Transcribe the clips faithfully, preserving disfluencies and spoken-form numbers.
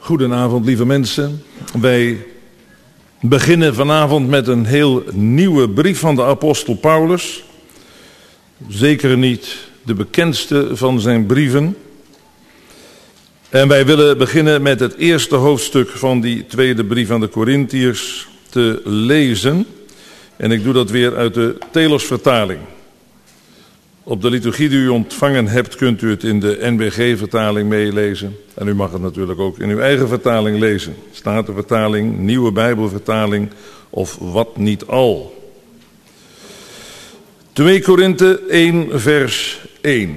Goedenavond, lieve mensen. Wij beginnen vanavond met een heel nieuwe brief van de apostel Paulus. Zeker niet de bekendste van zijn brieven. En wij willen beginnen met het eerste hoofdstuk van die tweede brief aan de Korintiërs te lezen. En ik doe dat weer uit de Telosvertaling. Op de liturgie die u ontvangen hebt, kunt u het in de N B G-vertaling meelezen. En u mag het natuurlijk ook in uw eigen vertaling lezen. Statenvertaling, Nieuwe Bijbelvertaling of wat niet al. twee Korinthe één vers één.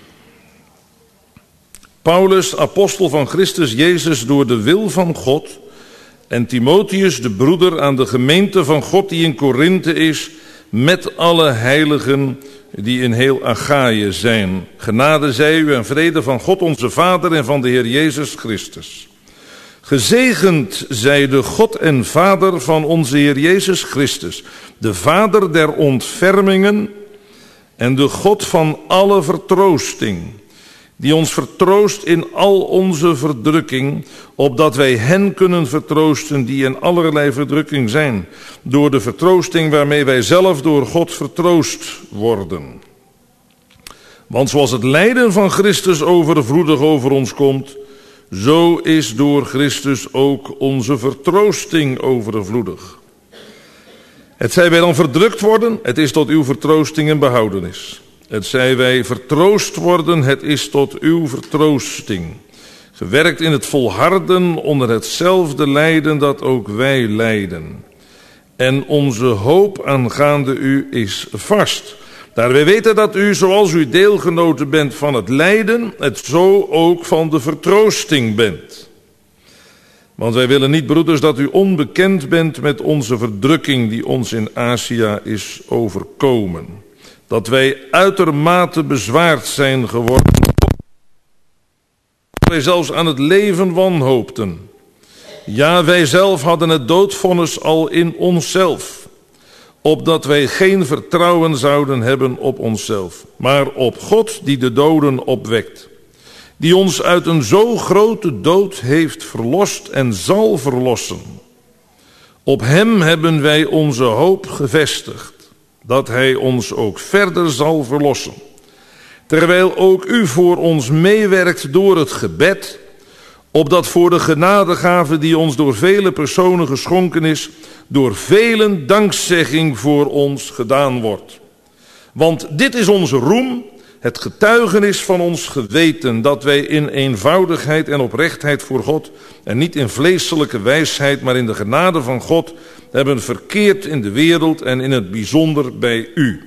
Paulus, apostel van Christus Jezus door de wil van God, en Timotheus, de broeder aan de gemeente van God die in Korinthe is, met alle heiligen die in heel Achaïe zijn. Genade zij u en vrede van God onze Vader en van de Heer Jezus Christus. Gezegend zij de God en Vader van onze Heer Jezus Christus, de Vader der ontfermingen en de God van alle vertroosting, die ons vertroost in al onze verdrukking, opdat wij hen kunnen vertroosten die in allerlei verdrukking zijn, door de vertroosting waarmee wij zelf door God vertroost worden. Want zoals het lijden van Christus overvloedig over ons komt, zo is door Christus ook onze vertroosting overvloedig. Het zij wij dan verdrukt worden, het is tot uw vertroosting en behoudenis. Het zij wij vertroost worden, het is tot uw vertroosting. Gewerkt in het volharden onder hetzelfde lijden dat ook wij lijden. En onze hoop aangaande u is vast. Daar wij weten dat u, zoals u deelgenoten bent van het lijden, het zo ook van de vertroosting bent. Want wij willen niet, broeders, dat u onbekend bent met onze verdrukking die ons in Azië is overkomen. Dat wij uitermate bezwaard zijn geworden, dat wij zelfs aan het leven wanhoopten. Ja, wij zelf hadden het doodvonnis al in onszelf, opdat wij geen vertrouwen zouden hebben op onszelf, maar op God die de doden opwekt, die ons uit een zo grote dood heeft verlost en zal verlossen. Op hem hebben wij onze hoop gevestigd, dat hij ons ook verder zal verlossen. Terwijl ook u voor ons meewerkt door het gebed, opdat voor de genadegave die ons door vele personen geschonken is, door velen dankzegging voor ons gedaan wordt. Want dit is onze roem, het getuigenis van ons geweten, dat wij in eenvoudigheid en oprechtheid voor God, en niet in vleeselijke wijsheid, maar in de genade van God, hebben verkeerd in de wereld en in het bijzonder bij u.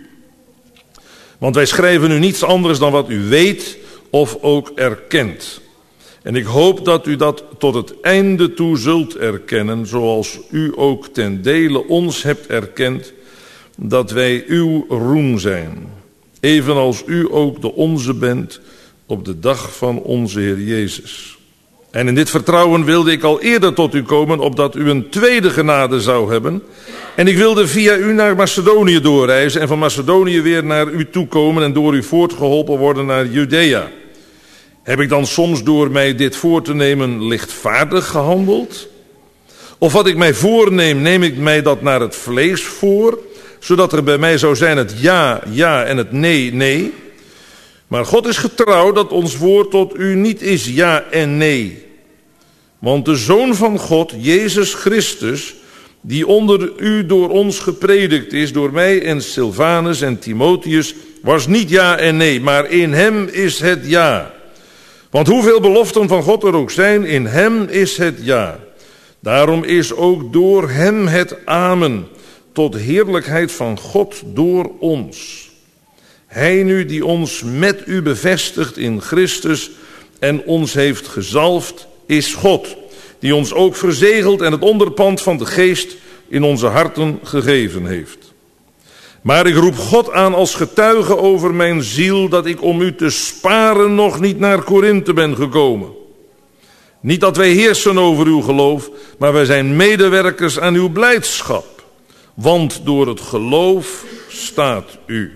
Want wij schrijven u niets anders dan wat u weet of ook erkent. En ik hoop dat u dat tot het einde toe zult erkennen, zoals u ook ten dele ons hebt erkend, dat wij uw roem zijn. Evenals u ook de onze bent op de dag van onze Heer Jezus. En in dit vertrouwen wilde ik al eerder tot u komen, opdat u een tweede genade zou hebben. En ik wilde via u naar Macedonië doorreizen en van Macedonië weer naar u toekomen en door u voortgeholpen worden naar Judea. Heb ik dan soms door mij dit voor te nemen lichtvaardig gehandeld? Of wat ik mij voorneem, neem ik mij dat naar het vlees voor, zodat er bij mij zou zijn het ja, ja en het nee, nee? Maar God is getrouw dat ons woord tot u niet is ja en nee. Want de Zoon van God, Jezus Christus, die onder u door ons gepredikt is, door mij en Silvanus en Timotheus, was niet ja en nee, maar in hem is het ja. Want hoeveel beloften van God er ook zijn, in hem is het ja. Daarom is ook door hem het amen, tot heerlijkheid van God door ons. Hij nu die ons met u bevestigt in Christus en ons heeft gezalfd, is God, die ons ook verzegeld en het onderpand van de geest in onze harten gegeven heeft. Maar ik roep God aan als getuige over mijn ziel, dat ik om u te sparen nog niet naar Korinthe ben gekomen. Niet dat wij heersen over uw geloof, maar wij zijn medewerkers aan uw blijdschap. Want door het geloof staat u.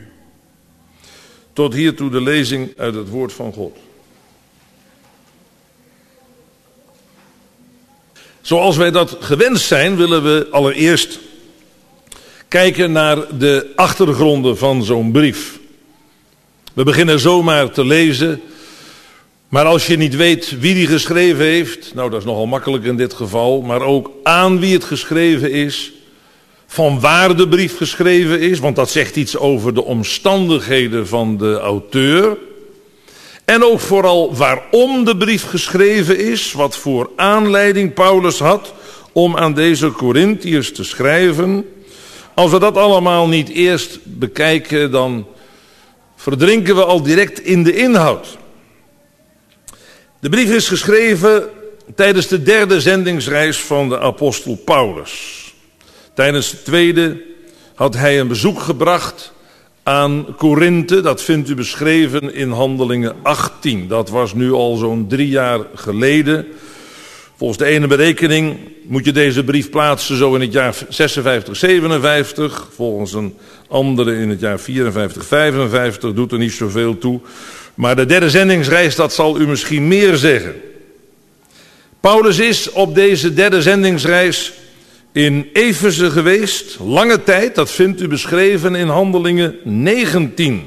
Tot hiertoe de lezing uit het woord van God. Zoals wij dat gewend zijn, willen we allereerst kijken naar de achtergronden van zo'n brief. We beginnen zomaar te lezen, maar als je niet weet wie die geschreven heeft, nou dat is nogal makkelijk in dit geval, maar ook aan wie het geschreven is, van waar de brief geschreven is, want dat zegt iets over de omstandigheden van de auteur. En ook vooral waarom de brief geschreven is, wat voor aanleiding Paulus had om aan deze Korintiërs te schrijven. Als we dat allemaal niet eerst bekijken, dan verdrinken we al direct in de inhoud. De brief is geschreven tijdens de derde zendingsreis van de apostel Paulus. Tijdens de tweede had hij een bezoek gebracht aan Korinthe. Dat vindt u beschreven in Handelingen achttien. Dat was nu al zo'n drie jaar geleden. Volgens de ene berekening moet je deze brief plaatsen zo in het jaar zesenvijftig, zevenenvijftig. Volgens een andere in het jaar vierenvijftig, vijfenvijftig. Doet er niet zoveel toe. Maar de derde zendingsreis, dat zal u misschien meer zeggen. Paulus is op deze derde zendingsreis in Efeze geweest, lange tijd, dat vindt u beschreven in Handelingen negentien.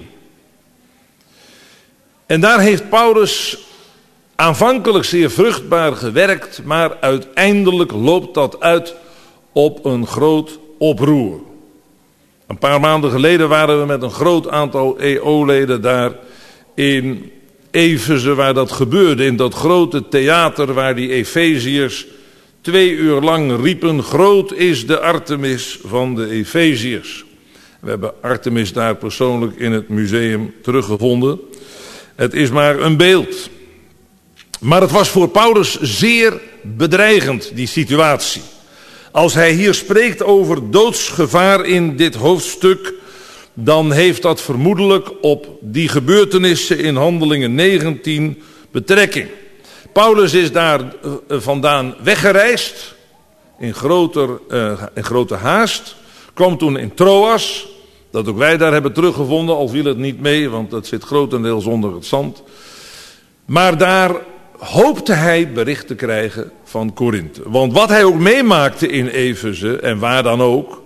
En daar heeft Paulus aanvankelijk zeer vruchtbaar gewerkt, maar uiteindelijk loopt dat uit op een groot oproer. Een paar maanden geleden waren we met een groot aantal E O-leden daar in Efeze, waar dat gebeurde, in dat grote theater waar die Efeziërs twee uur lang riepen: groot is de Artemis van de Efeziërs. We hebben Artemis daar persoonlijk in het museum teruggevonden. Het is maar een beeld. Maar het was voor Paulus zeer bedreigend, die situatie. Als hij hier spreekt over doodsgevaar in dit hoofdstuk, dan heeft dat vermoedelijk op die gebeurtenissen in Handelingen negentien betrekking. Paulus is daar vandaan weggereisd in, groter, uh, in grote haast. Kwam toen in Troas, dat ook wij daar hebben teruggevonden, al viel het niet mee, want dat zit grotendeels onder het zand. Maar daar hoopte hij bericht te krijgen van Korinthe. Want wat hij ook meemaakte in Efeze, en waar dan ook,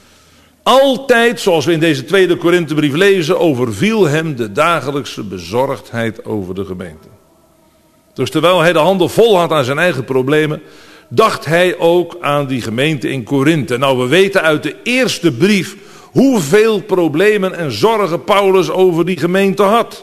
altijd, zoals we in deze tweede Korinthebrief lezen, overviel hem de dagelijkse bezorgdheid over de gemeente. Dus terwijl hij de handen vol had aan zijn eigen problemen, dacht hij ook aan die gemeente in Korinthe. Nou, we weten uit de eerste brief hoeveel problemen en zorgen Paulus over die gemeente had.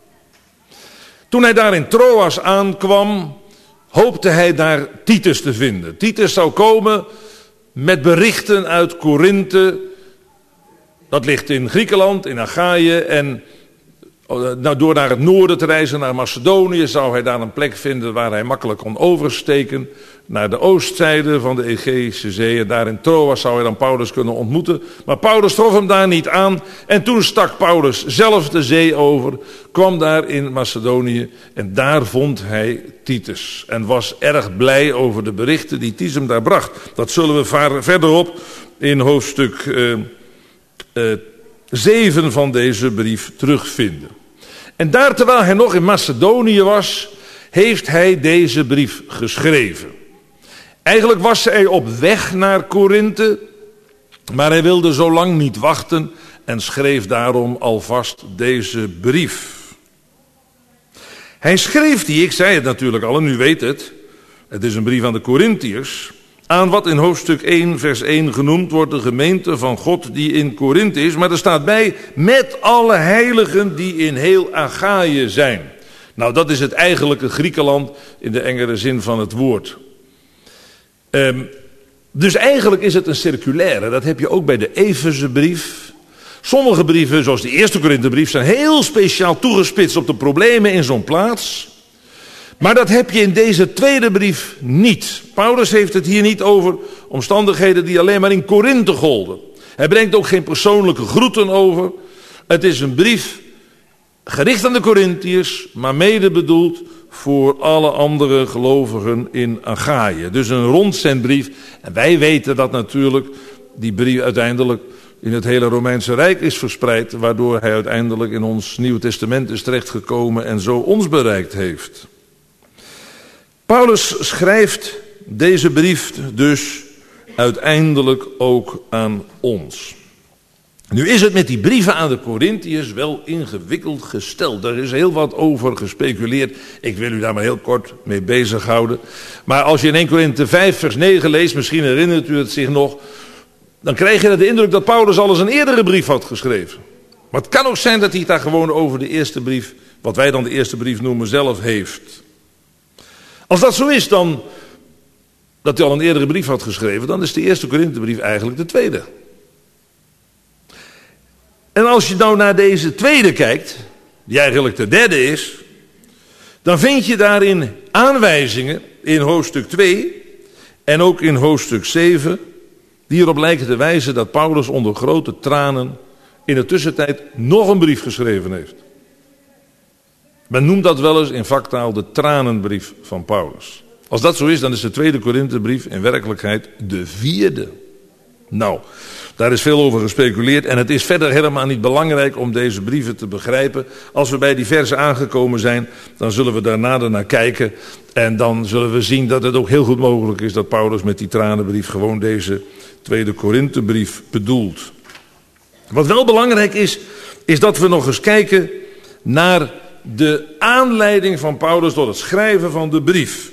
Toen hij daar in Troas aankwam, hoopte hij daar Titus te vinden. Titus zou komen met berichten uit Korinthe. Dat ligt in Griekenland, in Achaïe, en nou, door naar het noorden te reizen, naar Macedonië, zou hij daar een plek vinden waar hij makkelijk kon oversteken naar de oostzijde van de Egeïsche Zee. En daar in Troas zou hij dan Paulus kunnen ontmoeten. Maar Paulus trof hem daar niet aan. En toen stak Paulus zelf de zee over, kwam daar in Macedonië en daar vond hij Titus. En was erg blij over de berichten die Titus hem daar bracht. Dat zullen we verderop in hoofdstuk uh, uh, zeven van deze brief terugvinden. En daar, terwijl hij nog in Macedonië was, heeft hij deze brief geschreven. Eigenlijk was hij op weg naar Korinthe, maar hij wilde zo lang niet wachten en schreef daarom alvast deze brief. Hij schreef die, ik zei het natuurlijk al en u weet het, het is een brief aan de Korintiërs, aan wat in hoofdstuk één vers één genoemd wordt de gemeente van God die in Korinthe is. Maar er staat bij, met alle heiligen die in heel Achaïe zijn. Nou, dat is het eigenlijke Griekenland in de engere zin van het woord. Um, dus eigenlijk is het een circulaire. Dat heb je ook bij de Efezebrief. Sommige brieven, zoals de eerste Korinthebrief, zijn heel speciaal toegespitst op de problemen in zo'n plaats. Maar dat heb je in deze tweede brief niet. Paulus heeft het hier niet over omstandigheden die alleen maar in Korinthe golden. Hij brengt ook geen persoonlijke groeten over. Het is een brief gericht aan de Korintiërs, maar mede bedoeld voor alle andere gelovigen in Achaïe. Dus een rondzendbrief. En wij weten dat natuurlijk die brief uiteindelijk in het hele Romeinse Rijk is verspreid, waardoor hij uiteindelijk in ons Nieuwe Testament is terechtgekomen en zo ons bereikt heeft. Paulus schrijft deze brief dus uiteindelijk ook aan ons. Nu is het met die brieven aan de Korintiërs wel ingewikkeld gesteld. Er is heel wat over gespeculeerd. Ik wil u daar maar heel kort mee bezighouden. Maar als je in Eerste Korinthe vijf vers negen leest, misschien herinnert u het zich nog, dan krijg je de indruk dat Paulus al eens een eerdere brief had geschreven. Maar het kan ook zijn dat hij het daar gewoon over de eerste brief, wat wij dan de eerste brief noemen, zelf heeft. Als dat zo is, dan dat hij al een eerdere brief had geschreven, dan is de eerste Korinthebrief eigenlijk de tweede. En als je nou naar deze tweede kijkt, die eigenlijk de derde is, dan vind je daarin aanwijzingen in hoofdstuk twee en ook in hoofdstuk zeven, die erop lijken te wijzen dat Paulus onder grote tranen in de tussentijd nog een brief geschreven heeft. Men noemt dat wel eens in vaktaal de tranenbrief van Paulus. Als dat zo is, dan is de tweede Korinthebrief in werkelijkheid de vierde. Nou, daar is veel over gespeculeerd en het is verder helemaal niet belangrijk om deze brieven te begrijpen. Als we bij die versen aangekomen zijn, dan zullen we daar nader naar kijken. En dan zullen we zien dat het ook heel goed mogelijk is dat Paulus met die tranenbrief gewoon deze tweede Korinthebrief bedoelt. Wat wel belangrijk is, is dat we nog eens kijken naar de aanleiding van Paulus tot het schrijven van de brief.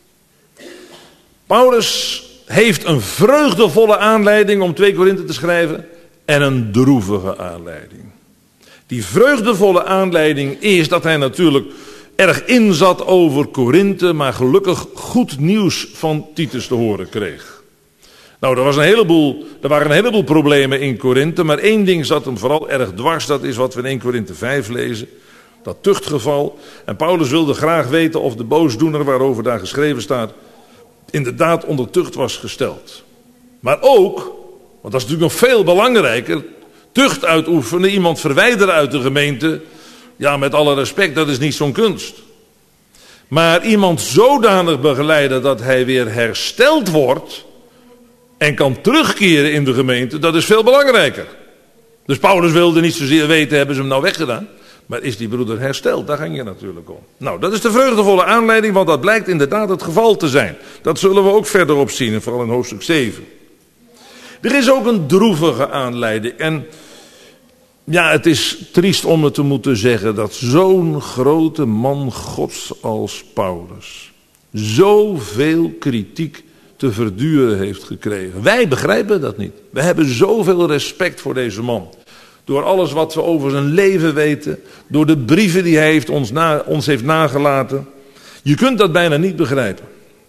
Paulus heeft een vreugdevolle aanleiding om twee Korinthe te schrijven en een droevige aanleiding. Die vreugdevolle aanleiding is dat hij natuurlijk erg inzat over Korinthe, maar gelukkig goed nieuws van Titus te horen kreeg. Nou, er, was een heleboel, er waren een heleboel problemen in Korinthe, maar één ding zat hem vooral erg dwars, dat is wat we in Eerste Korinthe vijf lezen. Dat tuchtgeval. En Paulus wilde graag weten of de boosdoener waarover daar geschreven staat inderdaad onder tucht was gesteld. Maar ook, want dat is natuurlijk nog veel belangrijker, tucht uitoefenen, iemand verwijderen uit de gemeente, ja, met alle respect, dat is niet zo'n kunst. Maar iemand zodanig begeleiden dat hij weer hersteld wordt en kan terugkeren in de gemeente, dat is veel belangrijker. Dus Paulus wilde niet zozeer weten, hebben ze hem nou weggedaan? Maar is die broeder hersteld? Daar ging je natuurlijk om. Nou, dat is de vreugdevolle aanleiding, want dat blijkt inderdaad het geval te zijn. Dat zullen we ook verderop zien, vooral in hoofdstuk zeven. Er is ook een droevige aanleiding. En ja, het is triest om het te moeten zeggen dat zo'n grote man Gods als Paulus zoveel kritiek te verduren heeft gekregen. Wij begrijpen dat niet. We hebben zoveel respect voor deze man. Door alles wat we over zijn leven weten. Door de brieven die hij heeft ons, na, ons heeft nagelaten. Je kunt dat bijna niet begrijpen.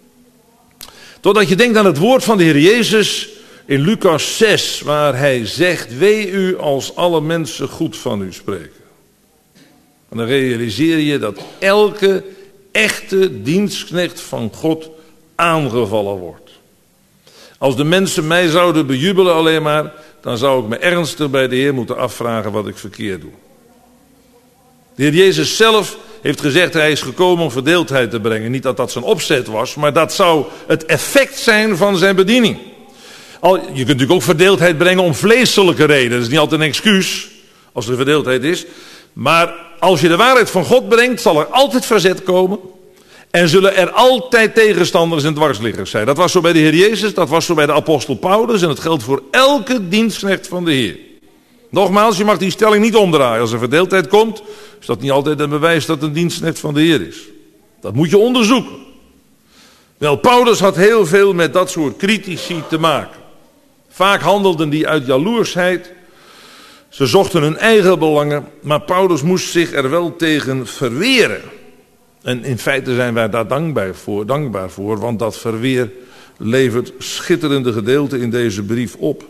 Totdat je denkt aan het woord van de Heer Jezus in Lucas zes. Waar hij zegt, wee u als alle mensen goed van u spreken. En dan realiseer je dat elke echte dienstknecht van God aangevallen wordt. Als de mensen mij zouden bejubelen alleen maar, dan zou ik me ernstig bij de Heer moeten afvragen wat ik verkeerd doe. De Heer Jezus zelf heeft gezegd, hij is gekomen om verdeeldheid te brengen. Niet dat dat zijn opzet was, maar dat zou het effect zijn van zijn bediening. Al, je kunt natuurlijk ook verdeeldheid brengen om vleeselijke redenen. Dat is niet altijd een excuus, als er verdeeldheid is. Maar als je de waarheid van God brengt, zal er altijd verzet komen. En zullen er altijd tegenstanders en dwarsliggers zijn. Dat was zo bij de Heer Jezus, dat was zo bij de apostel Paulus. En dat geldt voor elke dienstknecht van de Heer. Nogmaals, je mag die stelling niet omdraaien. Als er verdeeldheid komt, is dat niet altijd een bewijs dat een dienstknecht van de Heer is. Dat moet je onderzoeken. Wel, Paulus had heel veel met dat soort critici te maken. Vaak handelden die uit jaloersheid. Ze zochten hun eigen belangen. Maar Paulus moest zich er wel tegen verweren. En in feite zijn wij daar dankbaar voor, dankbaar voor, want dat verweer levert schitterende gedeelten in deze brief op.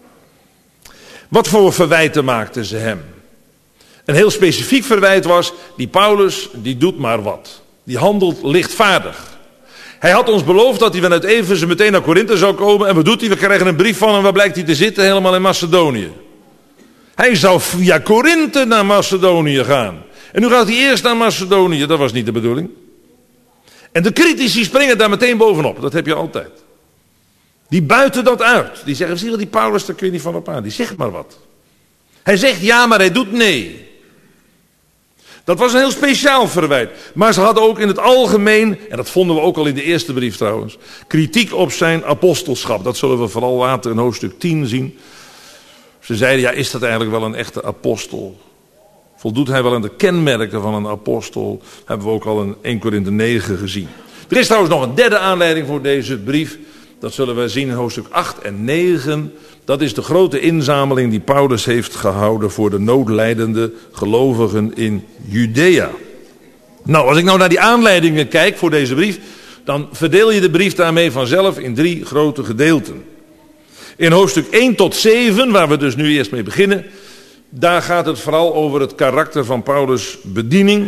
Wat voor verwijten maakten ze hem? Een heel specifiek verwijt was, die Paulus, die doet maar wat. Die handelt lichtvaardig. Hij had ons beloofd dat hij vanuit Efeze meteen naar Korinthe zou komen. En wat doet hij? We krijgen een brief van hem, waar blijkt hij te zitten? Helemaal in Macedonië. Hij zou via Korinthe naar Macedonië gaan. En nu gaat hij eerst naar Macedonië, dat was niet de bedoeling. En de critici springen daar meteen bovenop, dat heb je altijd. Die buiten dat uit. Die zeggen, zie je die Paulus, daar kun je niet van op aan. Die zegt maar wat. Hij zegt ja, maar hij doet nee. Dat was een heel speciaal verwijt. Maar ze hadden ook in het algemeen, en dat vonden we ook al in de eerste brief trouwens, kritiek op zijn apostelschap. Dat zullen we vooral later in hoofdstuk tien zien. Ze zeiden, ja, is dat eigenlijk wel een echte apostel? Voldoet hij wel aan de kenmerken van een apostel? Hebben we ook al in Eerste Korinthe negen gezien. Er is trouwens nog een derde aanleiding voor deze brief. Dat zullen we zien in hoofdstuk acht en negen. Dat is de grote inzameling die Paulus heeft gehouden voor de noodlijdende gelovigen in Judea. Nou, als ik nou naar die aanleidingen kijk voor deze brief, dan verdeel je de brief daarmee vanzelf in drie grote gedeelten. In hoofdstuk één tot zeven, waar we dus nu eerst mee beginnen, daar gaat het vooral over het karakter van Paulus' bediening.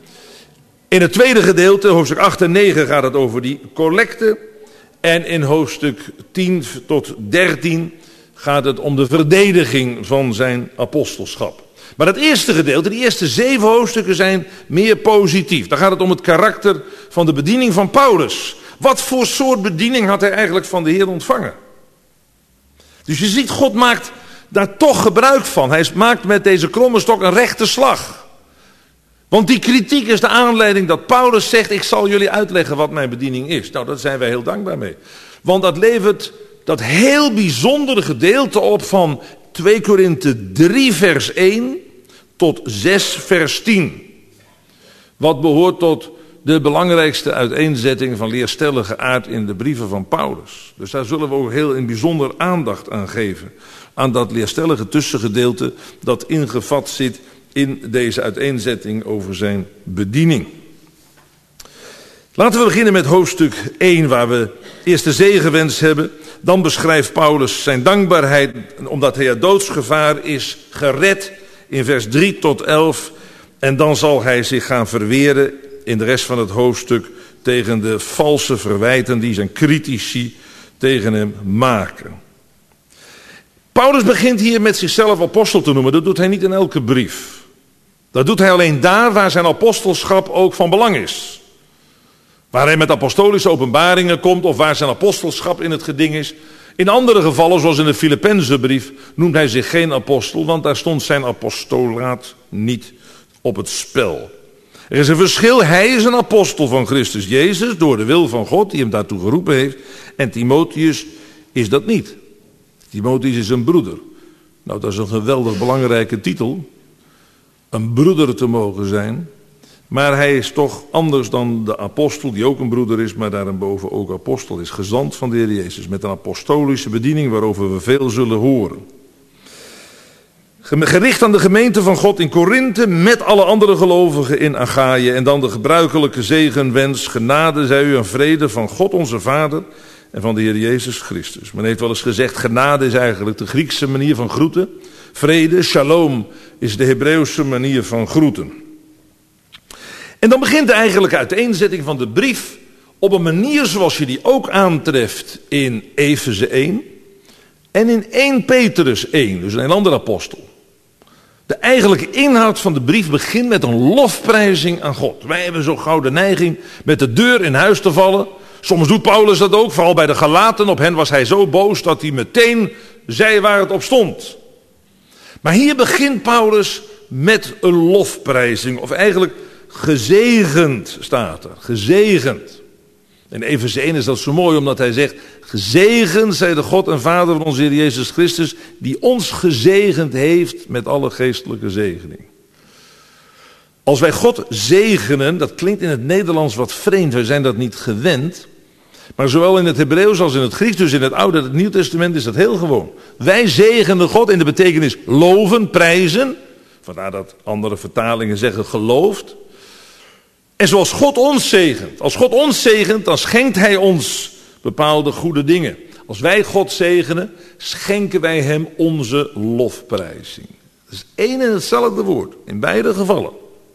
In het tweede gedeelte, hoofdstuk acht en negen, gaat het over die collecte. En in hoofdstuk tien tot dertien gaat het om de verdediging van zijn apostelschap. Maar het eerste gedeelte, die eerste zeven hoofdstukken zijn meer positief. Dan gaat het om het karakter van de bediening van Paulus. Wat voor soort bediening had hij eigenlijk van de Heer ontvangen? Dus je ziet, God maakt daar toch gebruik van. Hij maakt met deze kromme stok een rechte slag. Want die kritiek is de aanleiding dat Paulus zegt, ik zal jullie uitleggen wat mijn bediening is. Nou, daar zijn wij heel dankbaar mee. Want dat levert dat heel bijzondere gedeelte op van twee Korinthe drie vers één tot zes vers tien. Wat behoort tot de belangrijkste uiteenzetting van leerstellige aard in de brieven van Paulus. Dus daar zullen we ook heel in bijzonder aandacht aan geven. Aan dat leerstellige tussengedeelte dat ingevat zit in deze uiteenzetting over zijn bediening. Laten we beginnen met hoofdstuk één, waar we eerst de zegenwens hebben. Dan beschrijft Paulus zijn dankbaarheid, omdat hij uit doodsgevaar is gered, in vers drie tot elf. En dan zal hij zich gaan verweren in de rest van het hoofdstuk tegen de valse verwijten die zijn critici tegen hem maken. Paulus begint hier met zichzelf apostel te noemen. Dat doet hij niet in elke brief. Dat doet hij alleen daar waar zijn apostelschap ook van belang is. Waar hij met apostolische openbaringen komt of waar zijn apostelschap in het geding is. In andere gevallen, zoals in de Filippenzenbrief, noemt hij zich geen apostel, want daar stond zijn apostolaat niet op het spel. Er is een verschil, hij is een apostel van Christus Jezus door de wil van God die hem daartoe geroepen heeft. En Timotheus is dat niet. Timotheus is een broeder. Nou, dat is een geweldig belangrijke titel. Een broeder te mogen zijn. Maar hij is toch anders dan de apostel, die ook een broeder is, maar daarboven ook apostel is. Gezant van de Heer Jezus, met een apostolische bediening waarover we veel zullen horen. Gericht aan de gemeente van God in Korinthe, met alle andere gelovigen in Achaïe. En dan de gebruikelijke zegenwens, genade zij u en vrede van God onze Vader en van de Heer Jezus Christus. Men heeft wel eens gezegd, genade is eigenlijk de Griekse manier van groeten. Vrede, shalom, is de Hebreeuwse manier van groeten. En dan begint de eigenlijke uiteenzetting van de brief op een manier zoals je die ook aantreft in Efeze één en in Eerste Petrus één, dus een andere apostel. De eigenlijke inhoud van de brief begint met een lofprijzing aan God. Wij hebben zo gauw de neiging met de deur in huis te vallen. Soms doet Paulus dat ook, vooral bij de Galaten. Op hen was hij zo boos dat hij meteen zei waar het op stond. Maar hier begint Paulus met een lofprijzing, of eigenlijk gezegend staat er, gezegend. In Efeze één is dat zo mooi omdat hij zegt, gezegend zij de God en Vader van onze Heer Jezus Christus, die ons gezegend heeft met alle geestelijke zegening. Als wij God zegenen, dat klinkt in het Nederlands wat vreemd, wij zijn dat niet gewend. Maar zowel in het Hebreeuws als in het Grieks, dus in het Oude en het Nieuw Testament, is dat heel gewoon. Wij zegenen God in de betekenis loven, prijzen. Vandaar dat andere vertalingen zeggen geloofd. En zoals God ons zegent. Als God ons zegent, dan schenkt hij ons bepaalde goede dingen. Als wij God zegenen, schenken wij hem onze lofprijzing. Dat is één en hetzelfde woord, in beide gevallen.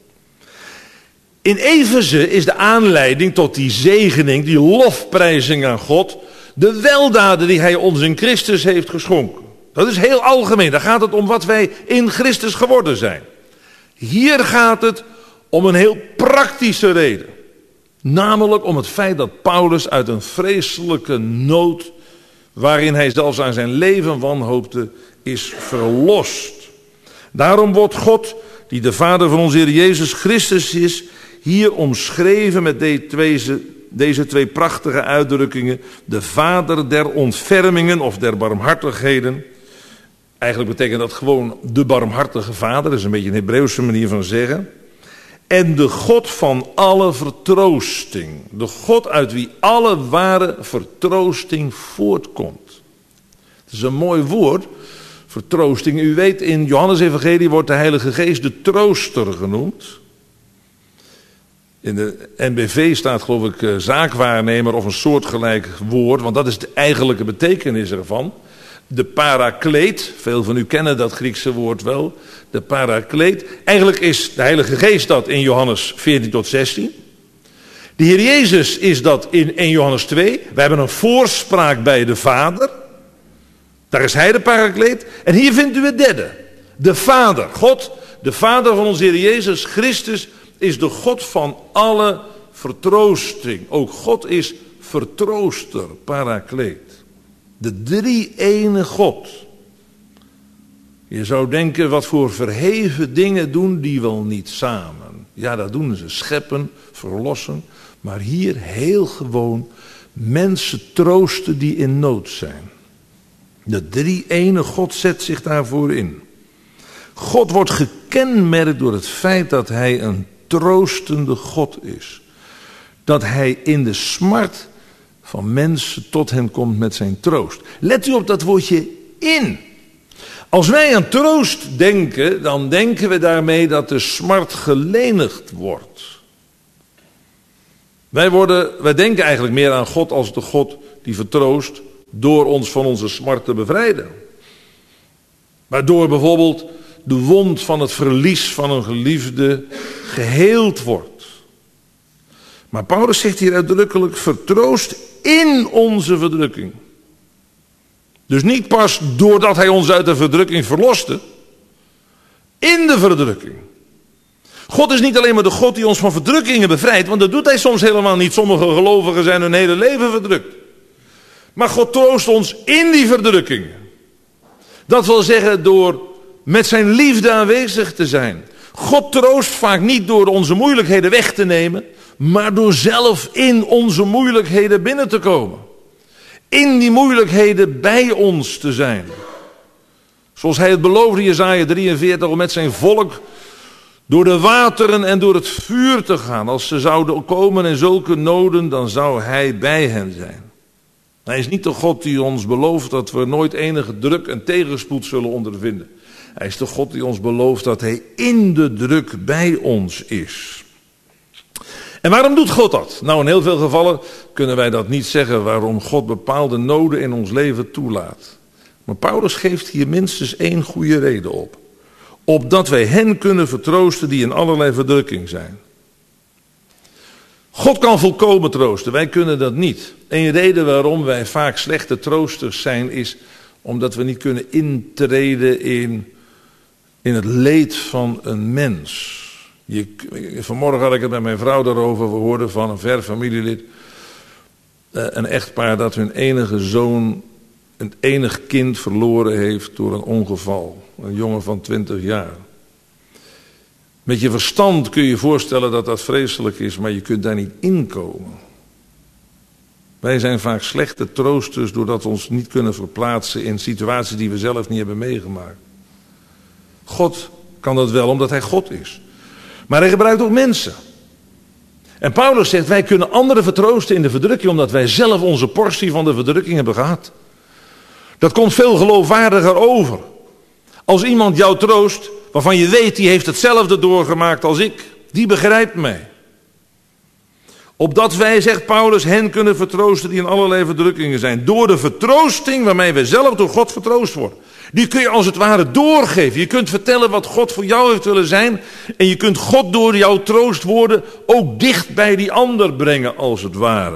In Efeze is de aanleiding tot die zegening, die lofprijzing aan God, de weldaden die hij ons in Christus heeft geschonken. Dat is heel algemeen, daar gaat het om wat wij in Christus geworden zijn. Hier gaat het om een heel praktische reden. Namelijk om het feit dat Paulus uit een vreselijke nood, waarin hij zelfs aan zijn leven wanhoopte, is verlost. Daarom wordt God die de Vader van onze Heer Jezus Christus is, hier omschreven met deze, deze twee prachtige uitdrukkingen. De Vader der ontfermingen of der barmhartigheden. Eigenlijk betekent dat gewoon de barmhartige Vader, dat is een beetje een Hebreeuwse manier van zeggen. En de God van alle vertroosting. De God uit wie alle ware vertroosting voortkomt. Het is een mooi woord, vertroosting. U weet, in Johannes-evangelie wordt de Heilige Geest de trooster genoemd. In de N B V staat geloof ik zaakwaarnemer of een soortgelijk woord, want dat is de eigenlijke betekenis ervan. De parakleet, veel van u kennen dat Griekse woord wel, de parakleet. Eigenlijk is de Heilige Geest dat in Johannes veertien tot zestien. De Heer Jezus is dat in één Johannes twee. We hebben een voorspraak bij de Vader. Daar is Hij de parakleet. En hier vindt u het derde. De Vader, God, de Vader van onze Heer Jezus Christus, is de God van alle vertroosting. Ook God is vertrooster, parakleet. De drie-ene God. Je zou denken, wat voor verheven dingen doen die wel niet samen. Ja, dat doen ze, scheppen, verlossen. Maar hier heel gewoon mensen troosten die in nood zijn. De drie-ene God zet zich daarvoor in. God wordt gekenmerkt door het feit dat Hij een troostende God is. Dat Hij in de smart van mensen tot hen komt met zijn troost. Let u op dat woordje in. Als wij aan troost denken, dan denken we daarmee dat de smart gelenigd wordt. Wij, worden, wij denken eigenlijk meer aan God als de God die vertroost door ons van onze smart te bevrijden. Waardoor bijvoorbeeld de wond van het verlies van een geliefde geheeld wordt. Maar Paulus zegt hier uitdrukkelijk vertroost in onze verdrukking. Dus niet pas doordat hij ons uit de verdrukking verloste. In de verdrukking. God is niet alleen maar de God die ons van verdrukkingen bevrijdt. Want dat doet hij soms helemaal niet. Sommige gelovigen zijn hun hele leven verdrukt. Maar God troost ons in die verdrukkingen. Dat wil zeggen door met zijn liefde aanwezig te zijn. God troost vaak niet door onze moeilijkheden weg te nemen, maar door zelf in onze moeilijkheden binnen te komen. In die moeilijkheden bij ons te zijn. Zoals hij het beloofde in Jesaja drieënveertig om met zijn volk door de wateren en door het vuur te gaan. Als ze zouden komen in zulke noden, dan zou hij bij hen zijn. Hij is niet de God die ons belooft dat we nooit enige druk en tegenspoed zullen ondervinden. Hij is de God die ons belooft dat hij in de druk bij ons is. En waarom doet God dat? Nou, in heel veel gevallen kunnen wij dat niet zeggen waarom God bepaalde noden in ons leven toelaat. Maar Paulus geeft hier minstens één goede reden op. Opdat wij hen kunnen vertroosten die in allerlei verdrukking zijn. God kan volkomen troosten, wij kunnen dat niet. Een reden waarom wij vaak slechte troosters zijn is omdat we niet kunnen intreden in, in het leed van een mens. Je, vanmorgen had ik het met mijn vrouw daarover. We hoorden van een ver familielid, een echtpaar dat hun enige zoon, een enig kind verloren heeft door een ongeval. Een jongen van twintig jaar. Met je verstand kun je je voorstellen dat dat vreselijk is, maar je kunt daar niet inkomen. Wij zijn vaak slechte troosters doordat we ons niet kunnen verplaatsen in situaties die we zelf niet hebben meegemaakt. God kan dat wel omdat hij God is. Maar hij gebruikt ook mensen. En Paulus zegt, wij kunnen anderen vertroosten in de verdrukking omdat wij zelf onze portie van de verdrukking hebben gehad. Dat komt veel geloofwaardiger over. Als iemand jou troost, waarvan je weet, die heeft hetzelfde doorgemaakt als ik. Die begrijpt mij. Opdat wij, zegt Paulus, hen kunnen vertroosten die in allerlei verdrukkingen zijn. Door de vertroosting waarmee wij zelf door God vertroost worden. Die kun je als het ware doorgeven. Je kunt vertellen wat God voor jou heeft willen zijn. En je kunt God door jouw troostwoorden ook dicht bij die ander brengen als het ware.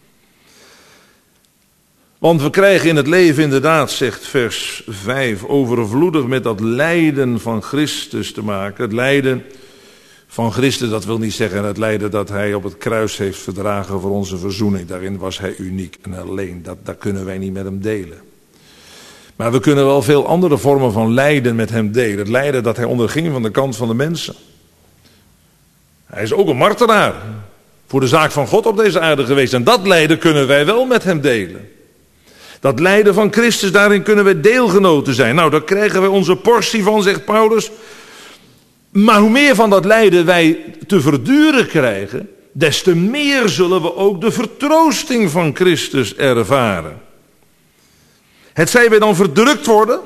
Want we krijgen in het leven inderdaad, zegt vers vijf, overvloedig met dat lijden van Christus te maken. Het lijden van Christus, dat wil niet zeggen het lijden dat hij op het kruis heeft verdragen voor onze verzoening. Daarin was hij uniek en alleen. Dat, dat kunnen wij niet met hem delen. Maar we kunnen wel veel andere vormen van lijden met hem delen. Het lijden dat hij onderging van de kant van de mensen. Hij is ook een martelaar voor de zaak van God op deze aarde geweest. En dat lijden kunnen wij wel met hem delen. Dat lijden van Christus, daarin kunnen wij deelgenoten zijn. Nou, daar krijgen wij onze portie van, zegt Paulus. Maar hoe meer van dat lijden wij te verduren krijgen, des te meer zullen we ook de vertroosting van Christus ervaren. Het zij wij dan verdrukt worden.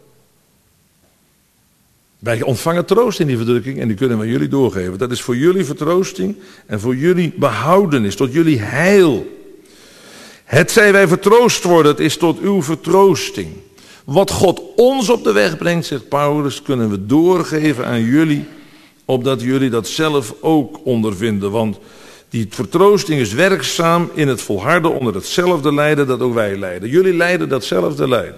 Wij ontvangen troost in die verdrukking en die kunnen we jullie doorgeven. Dat is voor jullie vertroosting en voor jullie behoudenis, tot jullie heil. Het zij wij vertroost worden, het is tot uw vertroosting. Wat God ons op de weg brengt, zegt Paulus, kunnen we doorgeven aan jullie, opdat jullie dat zelf ook ondervinden. Want die vertroosting is werkzaam in het volharden onder hetzelfde lijden dat ook wij lijden. Jullie lijden datzelfde lijden.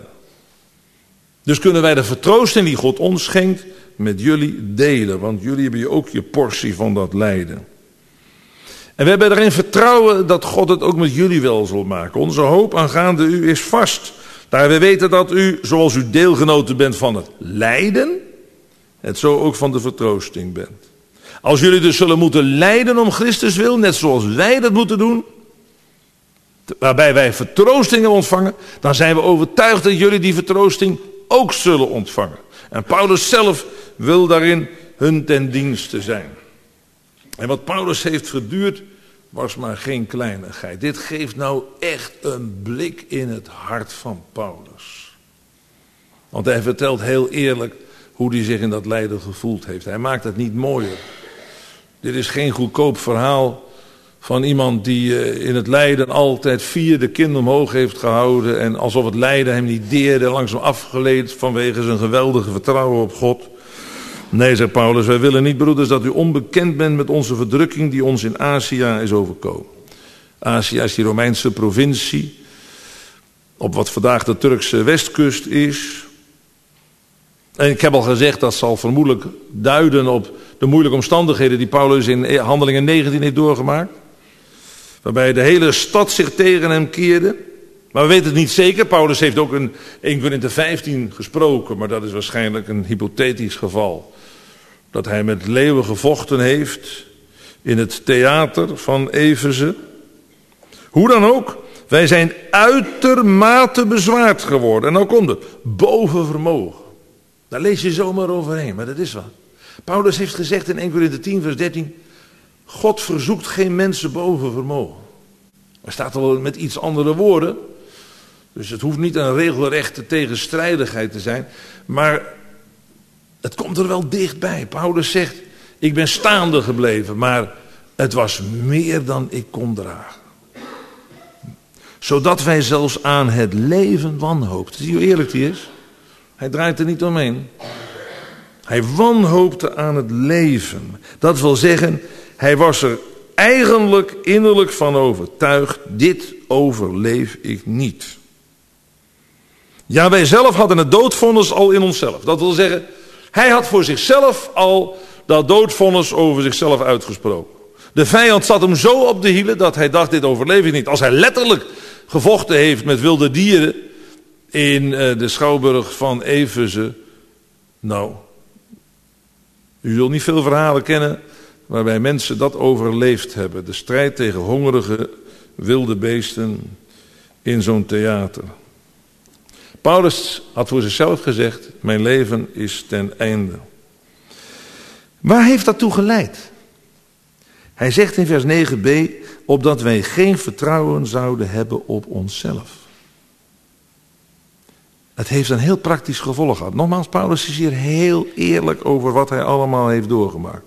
Dus kunnen wij de vertroosting die God ons schenkt met jullie delen. Want jullie hebben ook je portie van dat lijden. En we hebben erin vertrouwen dat God het ook met jullie wel zal maken. Onze hoop aangaande u is vast. Daar we weten dat u, zoals u deelgenoten bent van het lijden, het zo ook van de vertroosting bent. Als jullie dus zullen moeten lijden om Christus wil, net zoals wij dat moeten doen, waarbij wij vertroostingen ontvangen, dan zijn we overtuigd dat jullie die vertroosting ook zullen ontvangen. En Paulus zelf wil daarin hun ten dienste zijn. En wat Paulus heeft verduurd, was maar geen kleinigheid. Dit geeft nou echt een blik in het hart van Paulus. Want hij vertelt heel eerlijk hoe hij zich in dat lijden gevoeld heeft. Hij maakt het niet mooier. Dit is geen goedkoop verhaal van iemand die in het lijden altijd vier de kin omhoog heeft gehouden. En alsof het lijden hem niet deerde, langzaam afgeleid vanwege zijn geweldige vertrouwen op God. Nee, zegt Paulus, wij willen niet, broeders, dat u onbekend bent met onze verdrukking die ons in Azië is overkomen. Azië is die Romeinse provincie, op wat vandaag de Turkse westkust is. En ik heb al gezegd, dat zal vermoedelijk duiden op de moeilijke omstandigheden die Paulus in Handelingen negentien heeft doorgemaakt. Waarbij de hele stad zich tegen hem keerde. Maar we weten het niet zeker. Paulus heeft ook in Eerste Korinthe vijftien gesproken, maar dat is waarschijnlijk een hypothetisch geval. Dat hij met leeuwen gevochten heeft in het theater van Efeze. Hoe dan ook, wij zijn uitermate bezwaard geworden. En nou komt het, boven vermogen. Daar lees je zomaar overheen, maar dat is wat. Paulus heeft gezegd in Eerste Korinthe tien vers dertien, God verzoekt geen mensen boven vermogen. Er staat al met iets andere woorden. Dus het hoeft niet een regelrechte tegenstrijdigheid te zijn. Maar het komt er wel dichtbij. Paulus zegt, ik ben staande gebleven, maar het was meer dan ik kon dragen. Zodat wij zelfs aan het leven wanhoopten. Zie je hoe eerlijk die is? Hij draait er niet omheen. Hij wanhoopte aan het leven. Dat wil zeggen, hij was er eigenlijk innerlijk van overtuigd, dit overleef ik niet. Ja, wij zelf hadden het doodvonnis al in onszelf. Dat wil zeggen, hij had voor zichzelf al dat doodvonnis over zichzelf uitgesproken. De vijand zat hem zo op de hielen dat hij dacht, dit overleef ik niet. Als hij letterlijk gevochten heeft met wilde dieren in de schouwburg van Efeze, nou, u zult niet veel verhalen kennen waarbij mensen dat overleefd hebben. De strijd tegen hongerige wilde beesten in zo'n theater. Paulus had voor zichzelf gezegd, mijn leven is ten einde. Waar heeft dat toe geleid? Hij zegt in vers negen b, opdat wij geen vertrouwen zouden hebben op onszelf. Het heeft een heel praktisch gevolg gehad. Nogmaals, Paulus is hier heel eerlijk over wat hij allemaal heeft doorgemaakt.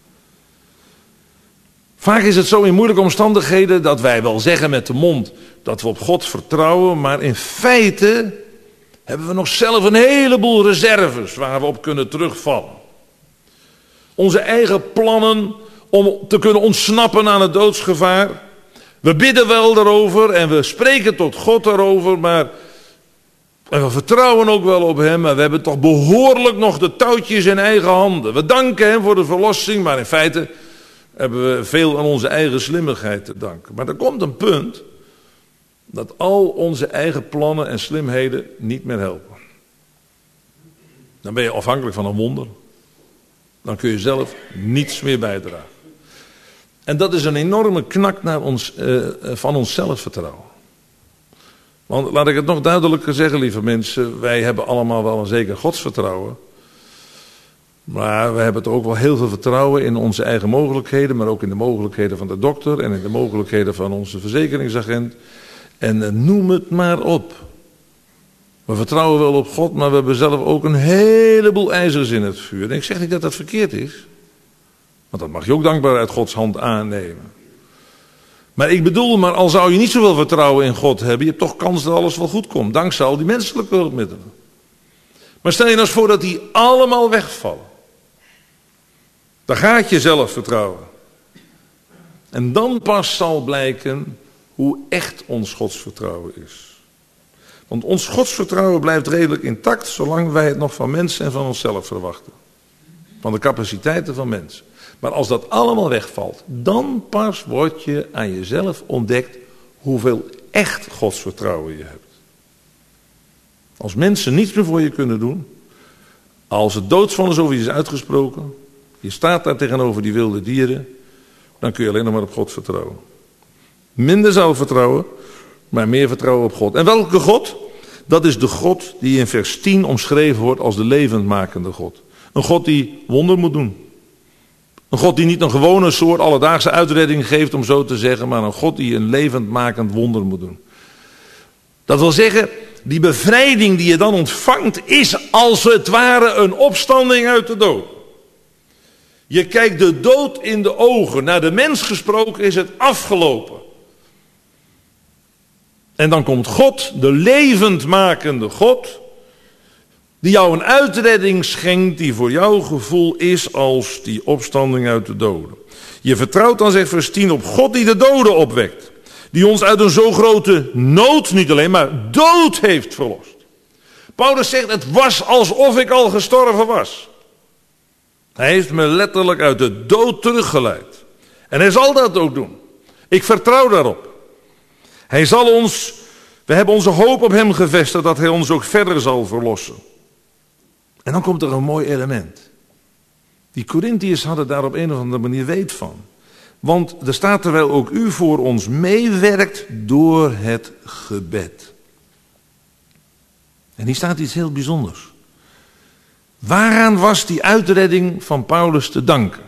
Vaak is het zo in moeilijke omstandigheden dat wij wel zeggen met de mond dat we op God vertrouwen, maar in feite hebben we nog zelf een heleboel reserves waar we op kunnen terugvallen. Onze eigen plannen om te kunnen ontsnappen aan het doodsgevaar. We bidden wel daarover en we spreken tot God daarover, maar en we vertrouwen ook wel op hem, maar we hebben toch behoorlijk nog de touwtjes in eigen handen. We danken hem voor de verlossing, maar in feite hebben we veel aan onze eigen slimmigheid te danken. Maar er komt een punt dat al onze eigen plannen en slimheden niet meer helpen. Dan ben je afhankelijk van een wonder. Dan kun je zelf niets meer bijdragen. En dat is een enorme knak naar ons, uh, van ons zelfvertrouwen. Want laat ik het nog duidelijker zeggen, lieve mensen. Wij hebben allemaal wel een zeker godsvertrouwen. Maar we hebben toch ook wel heel veel vertrouwen in onze eigen mogelijkheden. Maar ook in de mogelijkheden van de dokter. En in de mogelijkheden van onze verzekeringsagent. En uh, noem het maar op. We vertrouwen wel op God, maar we hebben zelf ook een heleboel ijzers in het vuur. En ik zeg niet dat dat verkeerd is. Want dat mag je ook dankbaar uit Gods hand aannemen. Maar ik bedoel, maar al zou je niet zoveel vertrouwen in God hebben, je hebt toch kans dat alles wel goed komt. Dankzij al die menselijke hulpmiddelen. Maar stel je nou eens voor dat die allemaal wegvallen. Dan gaat je zelf vertrouwen. En dan pas zal blijken hoe echt ons godsvertrouwen is. Want ons godsvertrouwen blijft redelijk intact zolang wij het nog van mensen en van onszelf verwachten. Van de capaciteiten van mensen. Maar als dat allemaal wegvalt, dan pas word je aan jezelf ontdekt hoeveel echt godsvertrouwen je hebt. Als mensen niets meer voor je kunnen doen, als het doodsvonnis over je is uitgesproken, je staat daar tegenover die wilde dieren, dan kun je alleen nog maar op God vertrouwen. Minder zelfvertrouwen, maar meer vertrouwen op God. En welke God? Dat is de God die in vers tien omschreven wordt als de levendmakende God. Een God die wonder moet doen. Een God die niet een gewone soort alledaagse uitredding geeft, om zo te zeggen, maar een God die een levendmakend wonder moet doen. Dat wil zeggen, die bevrijding die je dan ontvangt is als het ware een opstanding uit de dood. Je kijkt de dood in de ogen. Naar de mens gesproken is het afgelopen. En dan komt God, de levendmakende God, die jou een uitredding schenkt die voor jouw gevoel is als die opstanding uit de doden. Je vertrouwt dan, zegt vers tien, op God die de doden opwekt. Die ons uit een zo grote nood, niet alleen, maar dood heeft verlost. Paulus zegt, het was alsof ik al gestorven was. Hij heeft me letterlijk uit de dood teruggeleid. En hij zal dat ook doen. Ik vertrouw daarop. Hij zal ons, we hebben onze hoop op hem gevestigd dat hij ons ook verder zal verlossen. En dan komt er een mooi element. Die Korintiërs hadden daar op een of andere manier weet van. Want er staat terwijl ook u voor ons meewerkt door het gebed. En hier staat iets heel bijzonders. Waaraan was die uitredding van Paulus te danken?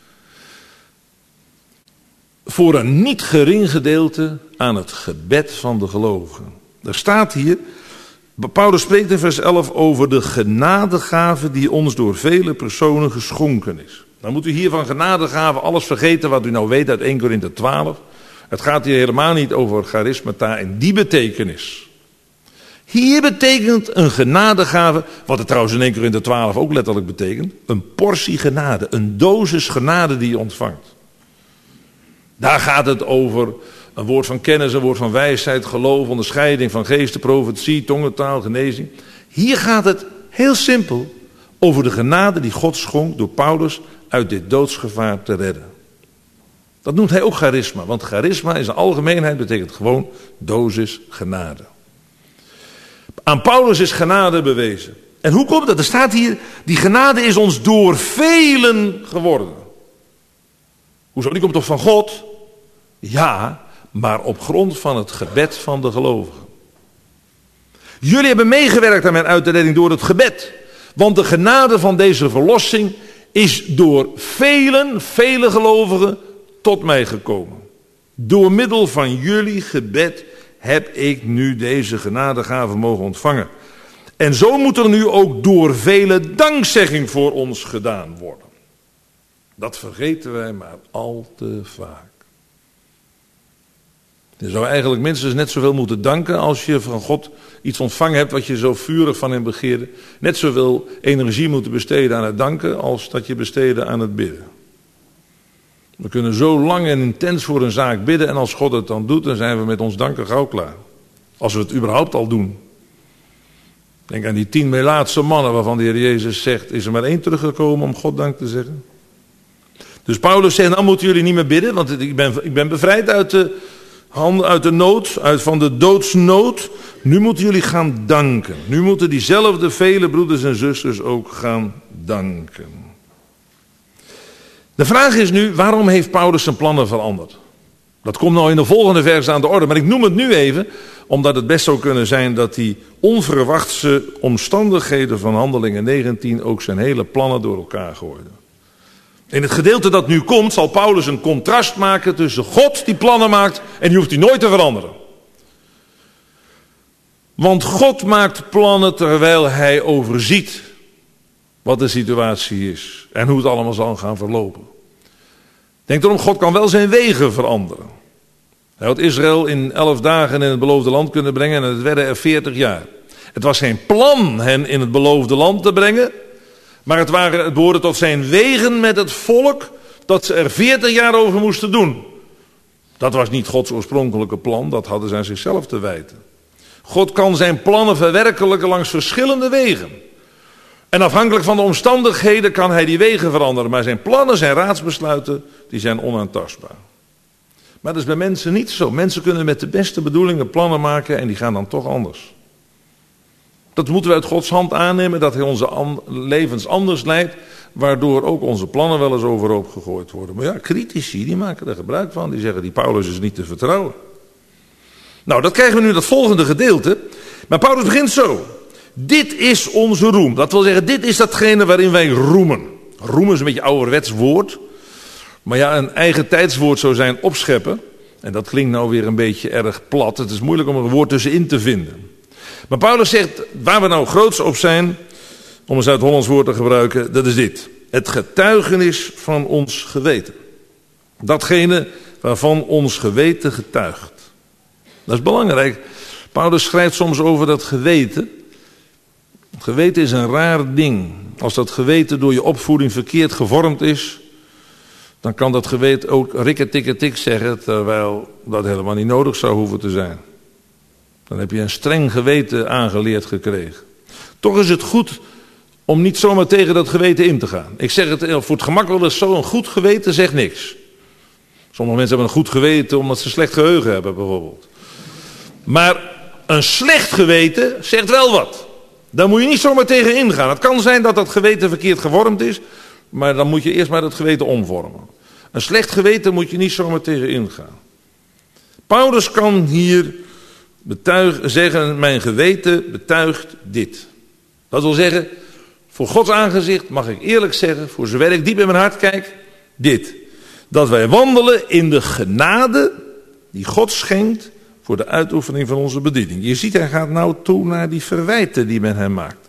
Voor een niet gering gedeelte aan het gebed van de gelovigen. Er staat hier, Paulus spreekt in vers elf over de genadegave die ons door vele personen geschonken is. Dan moet u hier van genadegave alles vergeten wat u nou weet uit eerste Korinthe twaalf. Het gaat hier helemaal niet over charismata in die betekenis. Hier betekent een genadegave, wat het trouwens in eerste Korinthe twaalf ook letterlijk betekent, een portie genade, een dosis genade die je ontvangt. Daar gaat het over een woord van kennis, een woord van wijsheid, geloof, onderscheiding van geesten, profetie, tongentaal, genezing. Hier gaat het heel simpel over de genade die God schonk door Paulus uit dit doodsgevaar te redden. Dat noemt hij ook charisma, want charisma in zijn algemeenheid betekent gewoon dosis genade. Aan Paulus is genade bewezen. En hoe komt dat? Er staat hier, die genade is ons door velen geworden. Hoezo? Die komt toch van God? Ja, maar op grond van het gebed van de gelovigen. Jullie hebben meegewerkt aan mijn uitredding door het gebed. Want de genade van deze verlossing is door velen, vele gelovigen tot mij gekomen. Door middel van jullie gebed heb ik nu deze genadegave mogen ontvangen. En zo moet er nu ook door vele dankzegging voor ons gedaan worden. Dat vergeten wij maar al te vaak. Je zou eigenlijk minstens net zoveel moeten danken als je van God iets ontvangen hebt wat je zo vurig van hem begeerde. Net zoveel energie moeten besteden aan het danken als dat je besteedde aan het bidden. We kunnen zo lang en intens voor een zaak bidden en als God het dan doet, dan zijn we met ons danken gauw klaar. Als we het überhaupt al doen. Denk aan die tien Melaatse mannen waarvan de Heer Jezus zegt, is er maar één teruggekomen om God dank te zeggen. Dus Paulus zegt, nou moeten jullie niet meer bidden, want ik ben, ik ben bevrijd uit de handen, uit de nood, uit van de doodsnood. nu moeten jullie gaan danken. Nu moeten diezelfde vele broeders en zusters ook gaan danken. De vraag is nu, waarom heeft Paulus zijn plannen veranderd? Dat komt nou in de volgende vers aan de orde, maar ik noem het nu even, omdat het best zou kunnen zijn dat die onverwachte omstandigheden van Handelingen negentien ook zijn hele plannen door elkaar gooiden. In het gedeelte dat nu komt zal Paulus een contrast maken tussen God die plannen maakt en die hoeft hij nooit te veranderen. Want God maakt plannen terwijl hij overziet wat de situatie is en hoe het allemaal zal gaan verlopen. Denk erom, God kan wel zijn wegen veranderen. Hij had Israël in elf dagen in het beloofde land kunnen brengen en het werden er veertig jaar. Het was zijn plan hen in het beloofde land te brengen, maar het, waren, het behoorde tot zijn wegen met het volk dat ze er veertig jaar over moesten doen. Dat was niet Gods oorspronkelijke plan, dat hadden ze aan zichzelf te wijten. God kan zijn plannen verwerkelijken langs verschillende wegen. En afhankelijk van de omstandigheden kan hij die wegen veranderen. Maar zijn plannen, zijn raadsbesluiten, die zijn onaantastbaar. Maar dat is bij mensen niet zo. Mensen kunnen met de beste bedoelingen plannen maken en die gaan dan toch anders. Dat moeten we uit Gods hand aannemen, dat hij onze an- levens anders leidt, waardoor ook onze plannen wel eens overhoop gegooid worden. Maar ja, critici, die maken er gebruik van. Die zeggen, die Paulus is niet te vertrouwen. Nou, dat krijgen we nu in dat volgende gedeelte. Maar Paulus begint zo. Dit is onze roem. Dat wil zeggen, dit is datgene waarin wij roemen. Roemen is een beetje een ouderwets woord. Maar ja, een eigen tijdswoord zou zijn opscheppen. En dat klinkt nou weer een beetje erg plat. Het is moeilijk om er een woord tussenin te vinden. Maar Paulus zegt, waar we nou groots op zijn, om een Zuid-Hollands woord te gebruiken, dat is dit. Het getuigenis van ons geweten. Datgene waarvan ons geweten getuigt. Dat is belangrijk. Paulus schrijft soms over dat geweten. Het geweten is een raar ding. Als dat geweten door je opvoeding verkeerd gevormd is, dan kan dat geweten ook rikke-tikke-tik zeggen, terwijl dat helemaal niet nodig zou hoeven te zijn. Dan heb je een streng geweten aangeleerd gekregen. Toch is het goed om niet zomaar tegen dat geweten in te gaan. Ik zeg het voor het gemak wel eens zo, een goed geweten zegt niks. Sommige mensen hebben een goed geweten omdat ze slecht geheugen hebben bijvoorbeeld. Maar een slecht geweten zegt wel wat. Daar moet je niet zomaar tegen ingaan. Het kan zijn dat dat geweten verkeerd gevormd is, maar dan moet je eerst maar dat geweten omvormen. Een slecht geweten moet je niet zomaar tegen ingaan. Paulus kan hier betuigen, zeggen, mijn geweten betuigt dit. Dat wil zeggen, voor Gods aangezicht mag ik eerlijk zeggen, voor zover ik diep in mijn hart kijk, dit. Dat wij wandelen in de genade die God schenkt voor de uitoefening van onze bediening. Je ziet, hij gaat nou toe naar die verwijten die men hem maakte.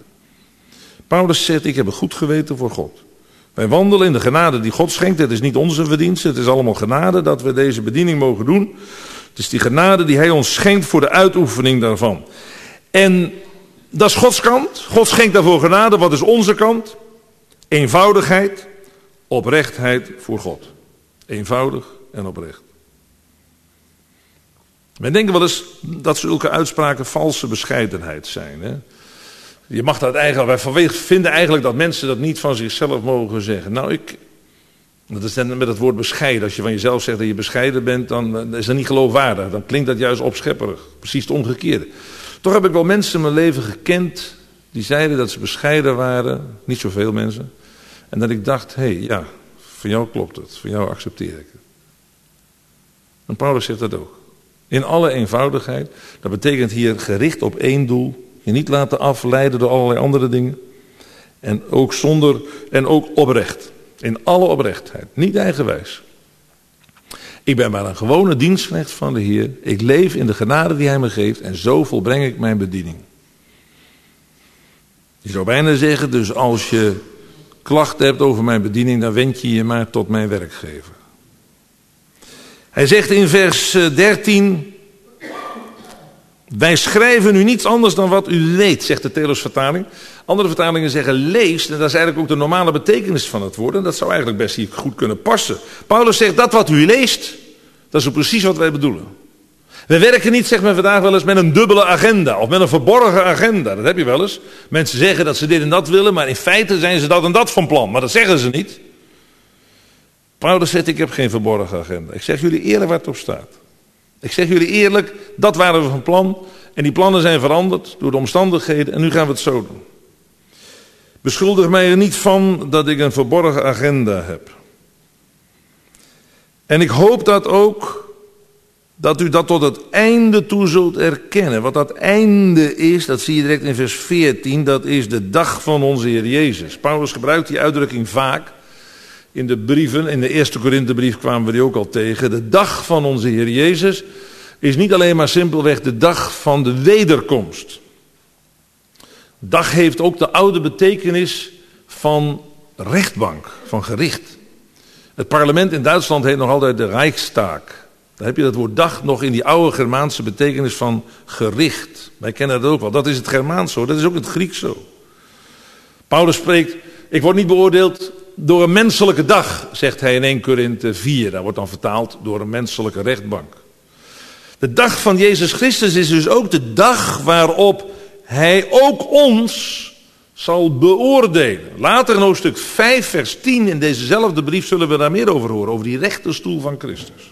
Paulus zegt, ik heb een goed geweten voor God. Wij wandelen in de genade die God schenkt. Het is niet onze verdienste, het is allemaal genade dat we deze bediening mogen doen. Het is die genade die hij ons schenkt voor de uitoefening daarvan. En dat is Gods kant. God schenkt daarvoor genade. Wat is onze kant? Eenvoudigheid, oprechtheid voor God. Eenvoudig en oprecht. Men denkt wel eens dat zulke uitspraken valse bescheidenheid zijn. Hè? Je mag dat eigenlijk, wij vinden eigenlijk dat mensen dat niet van zichzelf mogen zeggen. Nou, ik, dat is dan met het woord bescheiden. Als je van jezelf zegt dat je bescheiden bent, dan is dat niet geloofwaardig. Dan klinkt dat juist opschepperig. Precies het omgekeerde. Toch heb ik wel mensen in mijn leven gekend die zeiden dat ze bescheiden waren. Niet zoveel mensen. En dat ik dacht, hé, hey, ja, van jou klopt het. Van jou accepteer ik het. En Paulus zegt dat ook. In alle eenvoudigheid. Dat betekent hier gericht op één doel. Je niet laten afleiden door allerlei andere dingen. En ook zonder, en ook oprecht. In alle oprechtheid. Niet eigenwijs. Ik ben maar een gewone dienstknecht van de Heer. Ik leef in de genade die hij me geeft. En zo volbreng ik mijn bediening. Je zou bijna zeggen, dus als je klachten hebt over mijn bediening, dan wend je je maar tot mijn werkgever. Hij zegt in vers dertien... Wij schrijven u niets anders dan wat u weet, zegt de Telos-vertaling. Andere vertalingen zeggen leest, en dat is eigenlijk ook de normale betekenis van het woord. En dat zou eigenlijk best hier goed kunnen passen. Paulus zegt, dat wat u leest, dat is ook precies wat wij bedoelen. We werken niet, zegt men vandaag wel eens, met een dubbele agenda. Of met een verborgen agenda, dat heb je wel eens. Mensen zeggen dat ze dit en dat willen, maar in feite zijn ze dat en dat van plan. Maar dat zeggen ze niet. Paulus zegt, ik heb geen verborgen agenda. Ik zeg jullie eerlijk waar het op staat. Ik zeg jullie eerlijk, dat waren we van plan En die plannen zijn veranderd door de omstandigheden en nu gaan we het zo doen. Beschuldig mij er niet van dat ik een verborgen agenda heb. En ik hoop dat ook, dat u dat tot het einde toe zult erkennen. Wat dat einde is, dat zie je direct in vers veertien, dat is de dag van onze Heer Jezus. Paulus gebruikt die uitdrukking vaak in de brieven. In de eerste Korinthebrief kwamen we die ook al tegen. De dag van onze Heer Jezus is niet alleen maar simpelweg de dag van de wederkomst. Dag heeft ook de oude betekenis van rechtbank, van gericht. Het parlement in Duitsland heet nog altijd de Reichstag. Daar heb je dat woord dag nog in die oude Germaanse betekenis van gericht. Wij kennen dat ook wel. Dat is het Germaans zo, dat is ook het Grieks zo. Paulus spreekt, ik word niet beoordeeld door een menselijke dag, zegt hij in eerste Korinthe vier. Dat wordt dan vertaald door een menselijke rechtbank. De dag van Jezus Christus is dus ook de dag waarop hij ook ons zal beoordelen. Later in hoofdstuk vijf vers tien in dezezelfde brief zullen we daar meer over horen. Over die rechterstoel van Christus.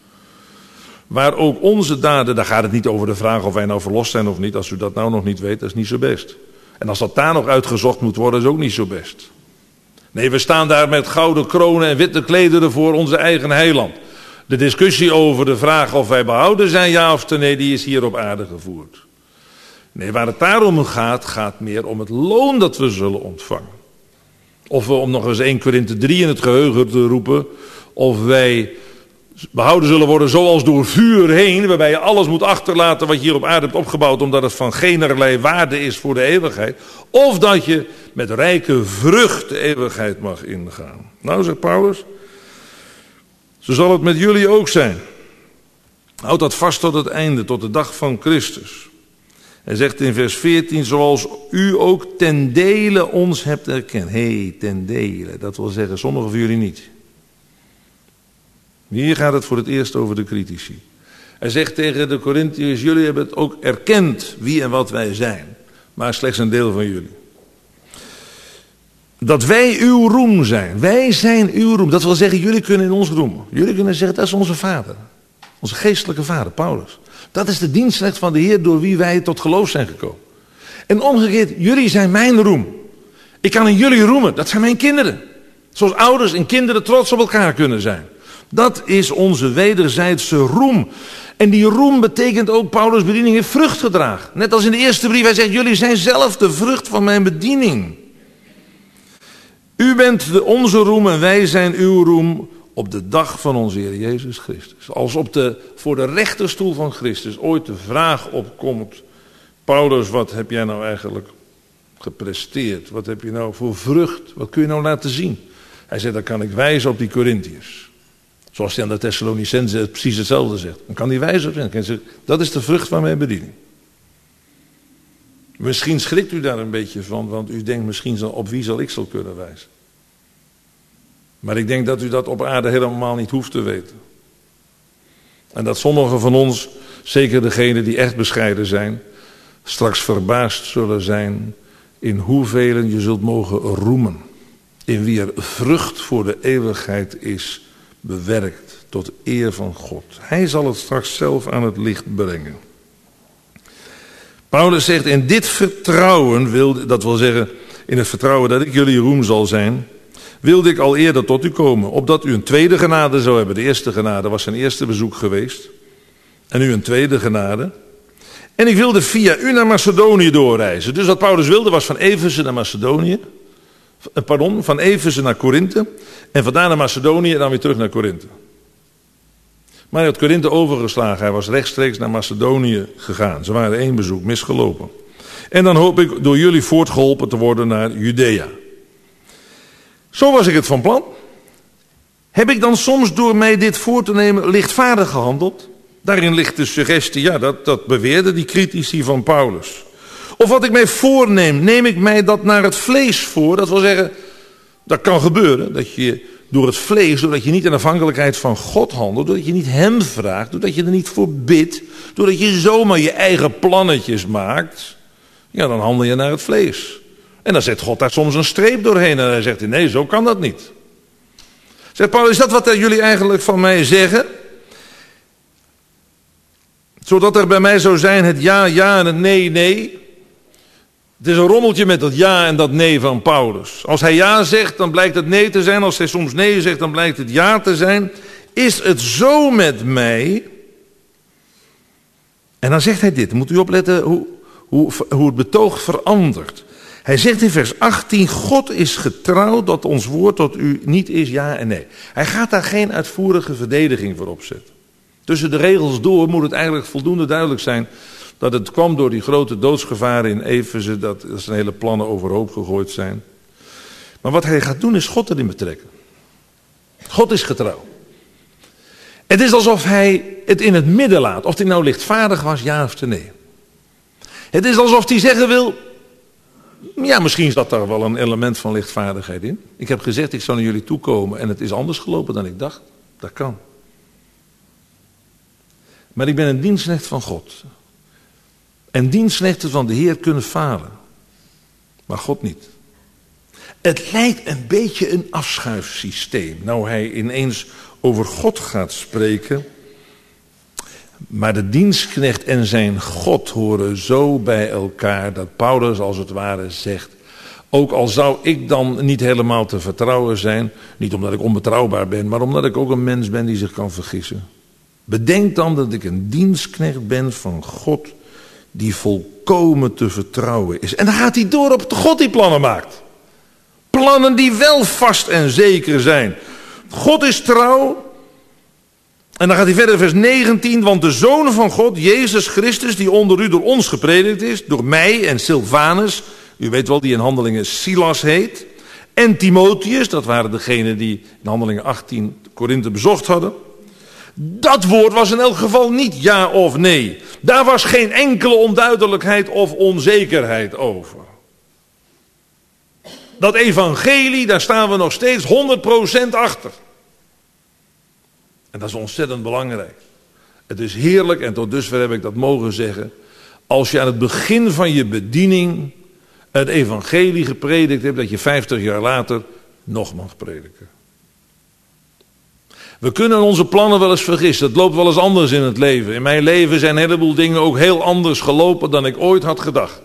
Waar ook onze daden, daar gaat het niet over de vraag of wij nou verlost zijn of niet. Als u dat nou nog niet weet, dat is niet zo best. En als dat daar nog uitgezocht moet worden, is ook niet zo best. Nee, we staan daar met gouden kronen en witte klederen voor onze eigen heiland. De discussie over de vraag of wij behouden zijn, ja of nee, die is hier op aarde gevoerd. Nee, waar het daarom gaat, gaat meer om het loon dat we zullen ontvangen. Of we, om nog eens eerste Korinthe drie in het geheugen te roepen, of wij behouden zullen worden zoals door vuur heen, waarbij je alles moet achterlaten wat je hier op aarde hebt opgebouwd, omdat het van geen waarde is voor de eeuwigheid. Of dat je met rijke vrucht de eeuwigheid mag ingaan. Nou, zegt Paulus, zo zal het met jullie ook zijn. Houd dat vast tot het einde, tot de dag van Christus. Hij zegt in vers veertien, zoals u ook ten dele ons hebt erkend. Hé, hey, ten dele, dat wil zeggen, sommigen van jullie niet. Hier gaat het voor het eerst over de critici. Hij zegt tegen de Korintiërs, jullie hebben het ook erkend wie en wat wij zijn. Maar slechts een deel van jullie. Dat wij uw roem zijn. Wij zijn uw roem. Dat wil zeggen, jullie kunnen in ons roemen. Jullie kunnen zeggen, dat is onze vader. Onze geestelijke vader, Paulus. Dat is de dienstrecht van de Heer door wie wij tot geloof zijn gekomen. En omgekeerd, jullie zijn mijn roem. Ik kan in jullie roemen. Dat zijn mijn kinderen. Zoals ouders en kinderen trots op elkaar kunnen zijn. Dat is onze wederzijdse roem. En die roem betekent ook, Paulus' bediening heeft vrucht gedragen. Net als in de eerste brief, hij zegt, jullie zijn zelf de vrucht van mijn bediening. U bent de onze roem en wij zijn uw roem op de dag van onze Heer Jezus Christus. Als op de, voor de rechterstoel van Christus ooit de vraag opkomt, Paulus, wat heb jij nou eigenlijk gepresteerd? Wat heb je nou voor vrucht? Wat kun je nou laten zien? Hij zegt, dan kan ik wijzen op die Korintiërs. Zoals hij aan de Thessalonicenzen precies hetzelfde zegt. Dan kan hij wijzen op hen. Kan hij zeggen, dat is de vrucht van mijn bediening. Misschien schrikt u daar een beetje van, want u denkt misschien op wie zal ik zal kunnen wijzen. Maar ik denk dat u dat op aarde helemaal niet hoeft te weten. En dat sommigen van ons, zeker degenen die echt bescheiden zijn, straks verbaasd zullen zijn in hoeveel je zult mogen roemen. In wie er vrucht voor de eeuwigheid is bewerkt tot eer van God. Hij zal het straks zelf aan het licht brengen. Paulus zegt, in dit vertrouwen, wilde, dat wil zeggen, in het vertrouwen dat ik jullie roem zal zijn, wilde ik al eerder tot u komen, opdat u een tweede genade zou hebben. De eerste genade was zijn eerste bezoek geweest. En nu een tweede genade. En ik wilde via u naar Macedonië doorreizen. Dus wat Paulus wilde was van Efeze naar Macedonië. Pardon, van Efeze naar Korinthe. En vandaar naar Macedonië en dan weer terug naar Korinthe. Maar hij had Korinthe overgeslagen. Hij was rechtstreeks naar Macedonië gegaan. Ze waren één bezoek, misgelopen. En dan hoop ik door jullie voortgeholpen te worden naar Judea. Zo was ik het van plan. Heb ik dan soms door mij dit voor te nemen lichtvaardig gehandeld? Daarin ligt de suggestie, ja, dat, dat beweerden die critici van Paulus. Of wat ik mij voorneem, neem ik mij dat naar het vlees voor? Dat wil zeggen, dat kan gebeuren, dat je door het vlees, doordat je niet in afhankelijkheid van God handelt, doordat je niet hem vraagt, doordat je er niet voor bidt, doordat je zomaar je eigen plannetjes maakt, ja, dan handel je naar het vlees. En dan zet God daar soms een streep doorheen en hij zegt, nee, zo kan dat niet. Zegt Paulus, is dat wat jullie eigenlijk van mij zeggen? Zodat er bij mij zou zijn het ja, ja en het nee, nee. Het is een rommeltje met dat ja en dat nee van Paulus. Als hij ja zegt, dan blijkt het nee te zijn. Als hij soms nee zegt, dan blijkt het ja te zijn. Is het zo met mij? En dan zegt hij dit. Moet u opletten hoe, hoe, hoe het betoog verandert. Hij zegt in vers achttien, God is getrouw dat ons woord tot u niet is ja en nee. Hij gaat daar geen uitvoerige verdediging voor opzetten. Tussen de regels door moet het eigenlijk voldoende duidelijk zijn dat het kwam door die grote doodsgevaren in Efeze, dat zijn hele plannen overhoop gegooid zijn. Maar wat hij gaat doen is God erin betrekken. God is getrouw. Het is alsof hij het in het midden laat, of hij nou lichtvaardig was, ja of nee. Het is alsof hij zeggen wil, ja, misschien zat daar wel een element van lichtvaardigheid in. Ik heb gezegd, ik zou naar jullie toekomen en het is anders gelopen dan ik dacht. Dat kan. Maar ik ben een dienstknecht van God. En dienstknechten van de Heer kunnen falen. Maar God niet. Het lijkt een beetje een afschuifsysteem. Nou hij ineens over God gaat spreken. Maar de dienstknecht en zijn God horen zo bij elkaar dat Paulus als het ware zegt, ook al zou ik dan niet helemaal te vertrouwen zijn, niet omdat ik onbetrouwbaar ben, maar omdat ik ook een mens ben die zich kan vergissen. Bedenk dan dat ik een dienstknecht ben van God die volkomen te vertrouwen is. En dan gaat hij door op de God die plannen maakt. Plannen die wel vast en zeker zijn. God is trouw. En dan gaat hij verder vers negentien. Want de Zoon van God, Jezus Christus, die onder u door ons gepredikt is, door mij en Silvanus, u weet wel die in Handelingen Silas heet, en Timotheus, dat waren degenen die in Handelingen achttien Korinthe bezocht hadden. Dat woord was in elk geval niet ja of nee. Daar was geen enkele onduidelijkheid of onzekerheid over. Dat evangelie, daar staan we nog steeds honderd procent achter. En dat is ontzettend belangrijk. Het is heerlijk, en tot dusver heb ik dat mogen zeggen, als je aan het begin van je bediening het evangelie gepredikt hebt, dat je vijftig jaar later nog mag prediken. We kunnen onze plannen wel eens vergissen. Het loopt wel eens anders in het leven. In mijn leven zijn een heleboel dingen ook heel anders gelopen dan ik ooit had gedacht.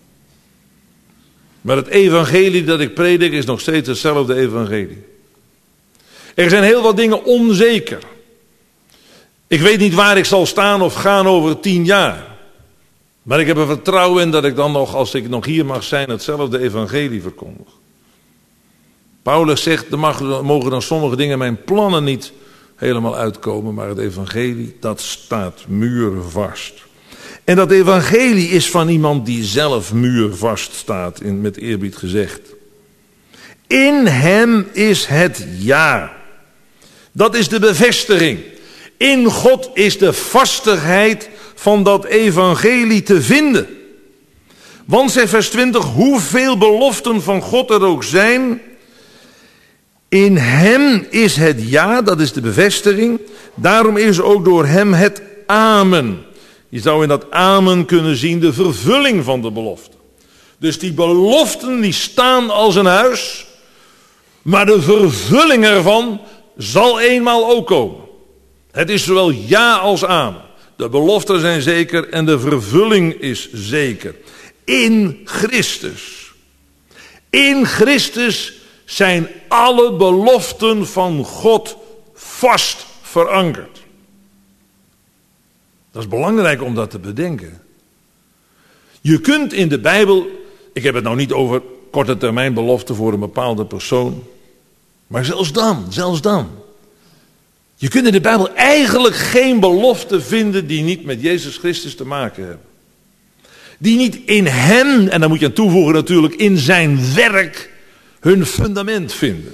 Maar het evangelie dat ik predik is nog steeds hetzelfde evangelie. Er zijn heel wat dingen onzeker. Ik weet niet waar ik zal staan of gaan over tien jaar. Maar ik heb er vertrouwen in dat ik dan nog, als ik nog hier mag zijn, hetzelfde evangelie verkondig. Paulus zegt, er mag, mogen dan sommige dingen mijn plannen niet helemaal uitkomen, maar het evangelie, dat staat muurvast. En dat evangelie is van iemand die zelf muurvast staat, in, met eerbied gezegd. In hem is het ja. Dat is de bevestiging. In God is de vastigheid van dat evangelie te vinden. Want, zegt vers twintig, hoeveel beloften van God er ook zijn, in hem is het ja, dat is de bevestiging. Daarom is ook door hem het amen. Je zou in dat amen kunnen zien de vervulling van de belofte. Dus die beloften die staan als een huis, maar de vervulling ervan zal eenmaal ook komen. Het is zowel ja als amen. De beloften zijn zeker en de vervulling is zeker. In Christus. In Christus zijn alle beloften van God vast verankerd. Dat is belangrijk om dat te bedenken. Je kunt in de Bijbel, ik heb het nou niet over korte termijn beloften voor een bepaalde persoon, maar zelfs dan, zelfs dan. Je kunt in de Bijbel eigenlijk geen belofte vinden die niet met Jezus Christus te maken hebben. Die niet in hem, en dan moet je aan toevoegen natuurlijk, in zijn werk hun fundament vinden.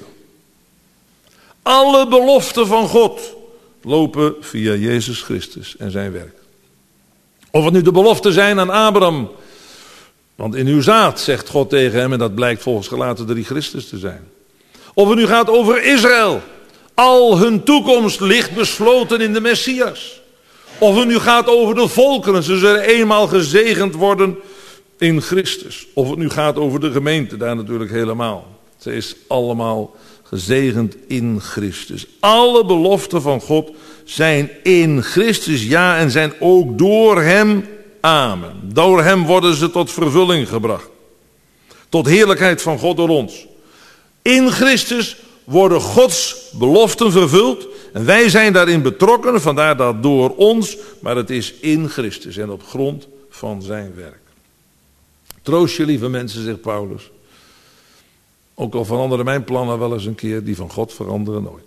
Alle beloften van God lopen via Jezus Christus en zijn werk. Of het nu de beloften zijn aan Abraham, want in uw zaad, zegt God tegen hem, en dat blijkt volgens Galaten drie Christus te zijn. Of het nu gaat over Israël, al hun toekomst ligt besloten in de Messias. Of het nu gaat over de volkeren, ze zullen eenmaal gezegend worden in Christus. Of het nu gaat over de gemeente, daar natuurlijk helemaal. Ze is allemaal gezegend in Christus. Alle beloften van God zijn in Christus ja en zijn ook door hem amen. Door hem worden ze tot vervulling gebracht. Tot heerlijkheid van God door ons. In Christus worden Gods beloften vervuld. En wij zijn daarin betrokken, vandaar dat door ons. Maar het is in Christus en op grond van zijn werk. Troost je, lieve mensen, zegt Paulus. Ook al veranderen mijn plannen wel eens een keer, die van God veranderen nooit.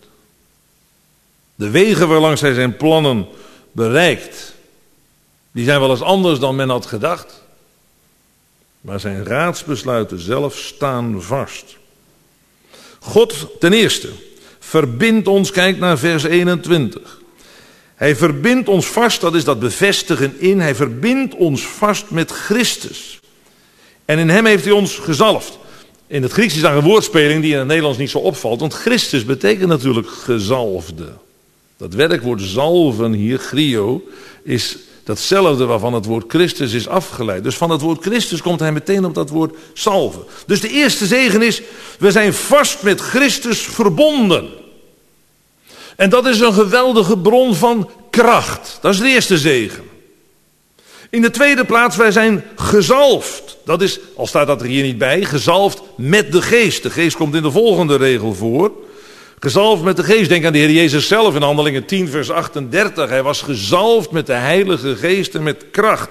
De wegen waarlangs hij zijn plannen bereikt, die zijn wel eens anders dan men had gedacht. Maar zijn raadsbesluiten zelf staan vast. God ten eerste verbindt ons, kijk naar vers eenentwintig. Hij verbindt ons vast, dat is dat bevestigen in. Hij verbindt ons vast met Christus. En in hem heeft hij ons gezalfd. In het Grieks is daar een woordspeling die in het Nederlands niet zo opvalt. Want Christus betekent natuurlijk gezalfde. Dat werkwoord zalven hier, chrio, is datzelfde waarvan het woord Christus is afgeleid. Dus van het woord Christus komt hij meteen op dat woord zalven. Dus de eerste zegen is, we zijn vast met Christus verbonden. En dat is een geweldige bron van kracht. Dat is de eerste zegen. In de tweede plaats, wij zijn gezalfd. Dat is, al staat dat er hier niet bij, gezalfd met de geest. De geest komt in de volgende regel voor. Gezalfd met de geest. Denk aan de Heer Jezus zelf in Handelingen tien vers achtendertig. Hij was gezalfd met de Heilige Geest en met kracht.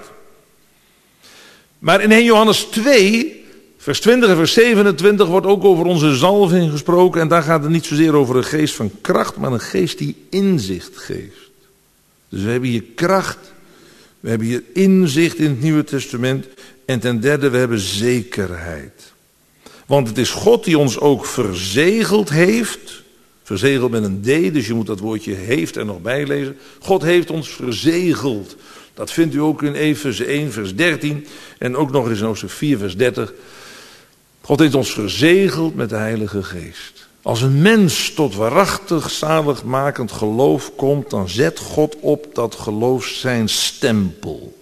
Maar in Eerste Johannes twee, vers twintig en vers zevenentwintig wordt ook over onze zalving gesproken. En daar gaat het niet zozeer over een geest van kracht, maar een geest die inzicht geeft. Dus we hebben hier kracht. We hebben hier inzicht in het Nieuwe Testament. En ten derde, we hebben zekerheid. Want het is God die ons ook verzegeld heeft. Verzegeld met een D, dus je moet dat woordje heeft er nog bij lezen. God heeft ons verzegeld. Dat vindt u ook in Efeze één vers dertien. En ook nog eens in Hoofdstuk vier vers dertig. God heeft ons verzegeld met de Heilige Geest. Als een mens tot waarachtig zaligmakend geloof komt, dan zet God op dat geloof zijn stempel.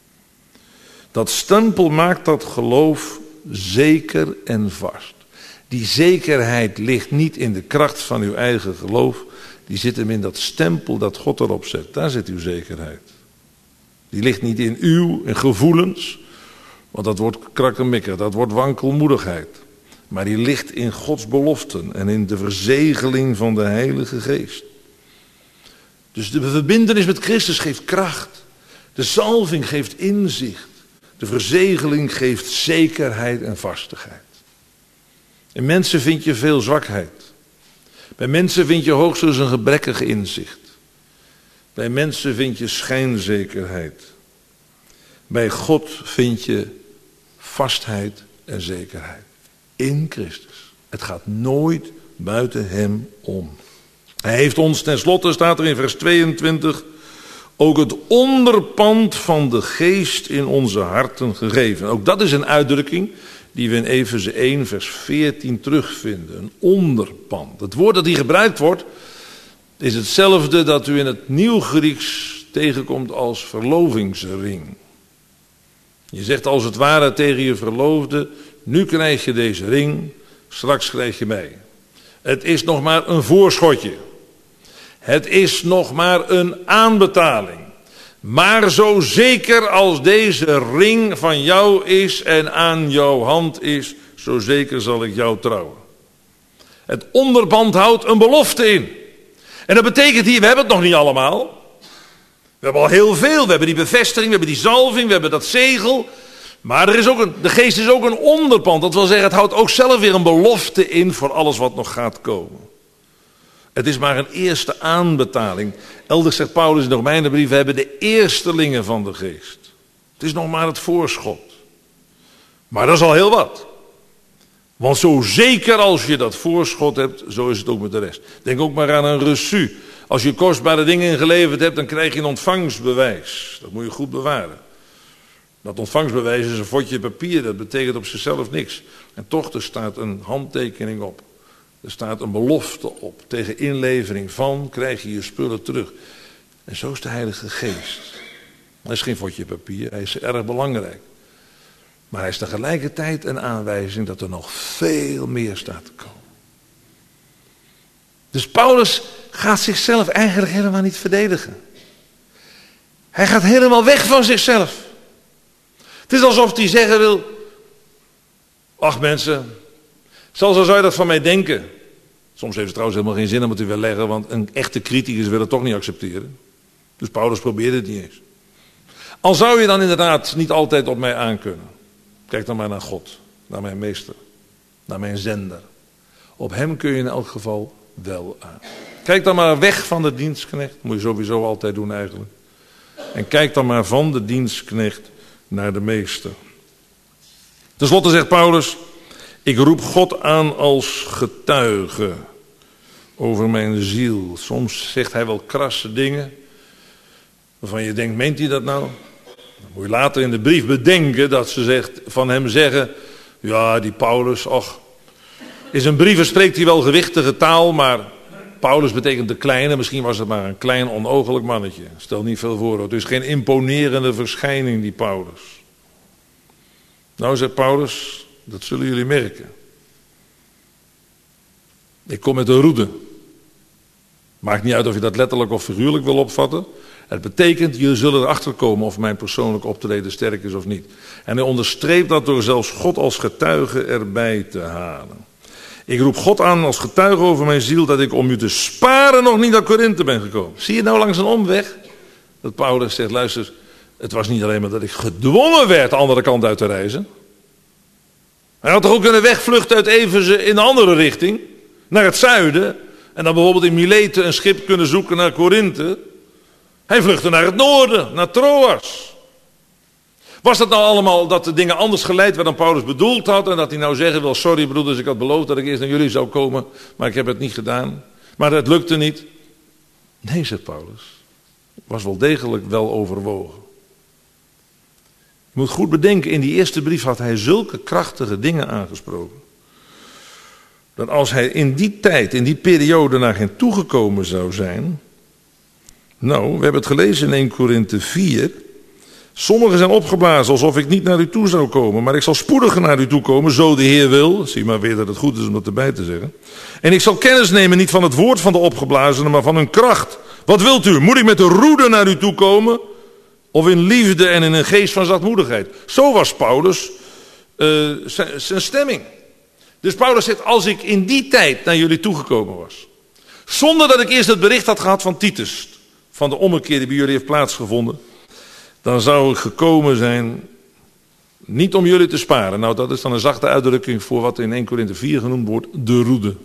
Dat stempel maakt dat geloof zeker en vast. Die zekerheid ligt niet in de kracht van uw eigen geloof. Die zit hem in dat stempel dat God erop zet. Daar zit uw zekerheid. Die ligt niet in uw in gevoelens. Want dat wordt krakkemikkig, dat wordt wankelmoedigheid. Maar die ligt in Gods beloften en in de verzegeling van de Heilige Geest. Dus de verbintenis met Christus geeft kracht. De zalving geeft inzicht. De verzegeling geeft zekerheid en vastigheid. In mensen vind je veel zwakheid. Bij mensen vind je hoogstens een gebrekkig inzicht. Bij mensen vind je schijnzekerheid. Bij God vind je vastheid en zekerheid. In Christus. Het gaat nooit buiten hem om. Hij heeft ons, tenslotte staat er in vers tweeëntwintig, ook het onderpand van de geest in onze harten gegeven. Ook dat is een uitdrukking die we in Efeze één vers veertien terugvinden. Een onderpand. Het woord dat hier gebruikt wordt is hetzelfde dat u in het Nieuw Grieks tegenkomt als verlovingsring. Je zegt als het ware tegen je verloofde, nu krijg je deze ring, straks krijg je mij. Het is nog maar een voorschotje. Het is nog maar een aanbetaling. Maar zo zeker als deze ring van jou is en aan jouw hand is, zo zeker zal ik jou trouwen. Het onderpand houdt een belofte in. En dat betekent hier, we hebben het nog niet allemaal. We hebben al heel veel. We hebben die bevestiging, we hebben die zalving, we hebben dat zegel. Maar er is ook een, de geest is ook een onderpand. Dat wil zeggen, het houdt ook zelf weer een belofte in voor alles wat nog gaat komen. Het is maar een eerste aanbetaling. Elders zegt Paulus in de Romeinenbrief, we hebben de eerstelingen van de geest. Het is nog maar het voorschot. Maar dat is al heel wat. Want zo zeker als je dat voorschot hebt, zo is het ook met de rest. Denk ook maar aan een reçu. Als je kostbare dingen ingeleverd hebt, dan krijg je een ontvangstbewijs. Dat moet je goed bewaren. Dat ontvangstbewijs is een vodje papier, dat betekent op zichzelf niks. En toch, er staat een handtekening op. Er staat een belofte op. Tegen inlevering van krijg je je spullen terug. En zo is de Heilige Geest. Hij is geen vodje papier, hij is erg belangrijk. Maar hij is tegelijkertijd een aanwijzing dat er nog veel meer staat te komen. Dus Paulus gaat zichzelf eigenlijk helemaal niet verdedigen. Hij gaat helemaal weg van zichzelf. Het is alsof hij zeggen wil, ach mensen, zo zou je dat van mij denken. Soms heeft het trouwens helemaal geen zin om het te weerleggen, want een echte criticus wil het toch niet accepteren. Dus Paulus probeerde het niet eens. Al zou je dan inderdaad niet altijd op mij aankunnen. Kijk dan maar naar God, naar mijn meester, naar mijn zender. Op hem kun je in elk geval wel aan. Kijk dan maar weg van de dienstknecht, dat moet je sowieso altijd doen eigenlijk. En kijk dan maar van de dienstknecht naar de meester. Ten slotte zegt Paulus, ik roep God aan als getuige over mijn ziel. Soms zegt hij wel krasse dingen, waarvan je denkt, meent hij dat nou? Dan moet je later in de brief bedenken dat ze zegt, van hem zeggen, ja die Paulus, och, in zijn brieven spreekt hij wel gewichtige taal, maar Paulus betekent de kleine, misschien was het maar een klein onogelijk mannetje. Stel niet veel voor, het is geen imponerende verschijning die Paulus. Nou zegt Paulus, dat zullen jullie merken. Ik kom met een roede. Maakt niet uit of je dat letterlijk of figuurlijk wil opvatten. Het betekent, jullie zullen erachter komen of mijn persoonlijk optreden sterk is of niet. En hij onderstreept dat door zelfs God als getuige erbij te halen. Ik roep God aan als getuige over mijn ziel dat ik om u te sparen nog niet naar Korinthe ben gekomen. Zie je nou langs een omweg? Dat Paulus zegt, luister, het was niet alleen maar dat ik gedwongen werd de andere kant uit te reizen. Hij had toch ook kunnen wegvluchten uit Efeze in de andere richting, naar het zuiden. En dan bijvoorbeeld in Mileten een schip kunnen zoeken naar Korinthe. Hij vluchtte naar het noorden, naar Troas. Was dat nou allemaal dat de dingen anders geleid werden dan Paulus bedoeld had? En dat hij nou zeggen wil, sorry broeders, ik had beloofd dat ik eerst naar jullie zou komen. Maar ik heb het niet gedaan. Maar het lukte niet. Nee, zegt Paulus. Het was wel degelijk wel overwogen. Je moet goed bedenken, in die eerste brief had hij zulke krachtige dingen aangesproken. Dat als hij in die tijd, in die periode naar hen toegekomen zou zijn. Nou, we hebben het gelezen in eerste Korinthe vier. Sommigen zijn opgeblazen alsof ik niet naar u toe zou komen. Maar ik zal spoediger naar u toe komen, zo de Heer wil. Zie maar weer dat het goed is om dat erbij te zeggen. En ik zal kennis nemen niet van het woord van de opgeblazenen, maar van hun kracht. Wat wilt u? Moet ik met de roede naar u toe komen? Of in liefde en in een geest van zachtmoedigheid? Zo was Paulus uh, zijn, zijn stemming. Dus Paulus zegt, als ik in die tijd naar jullie toegekomen was. Zonder dat ik eerst het bericht had gehad van Titus. Van de ommekeer die bij jullie heeft plaatsgevonden. Dan zou ik gekomen zijn, niet om jullie te sparen. Nou, dat is dan een zachte uitdrukking voor wat in eerste Korinthe vier genoemd wordt, de roede.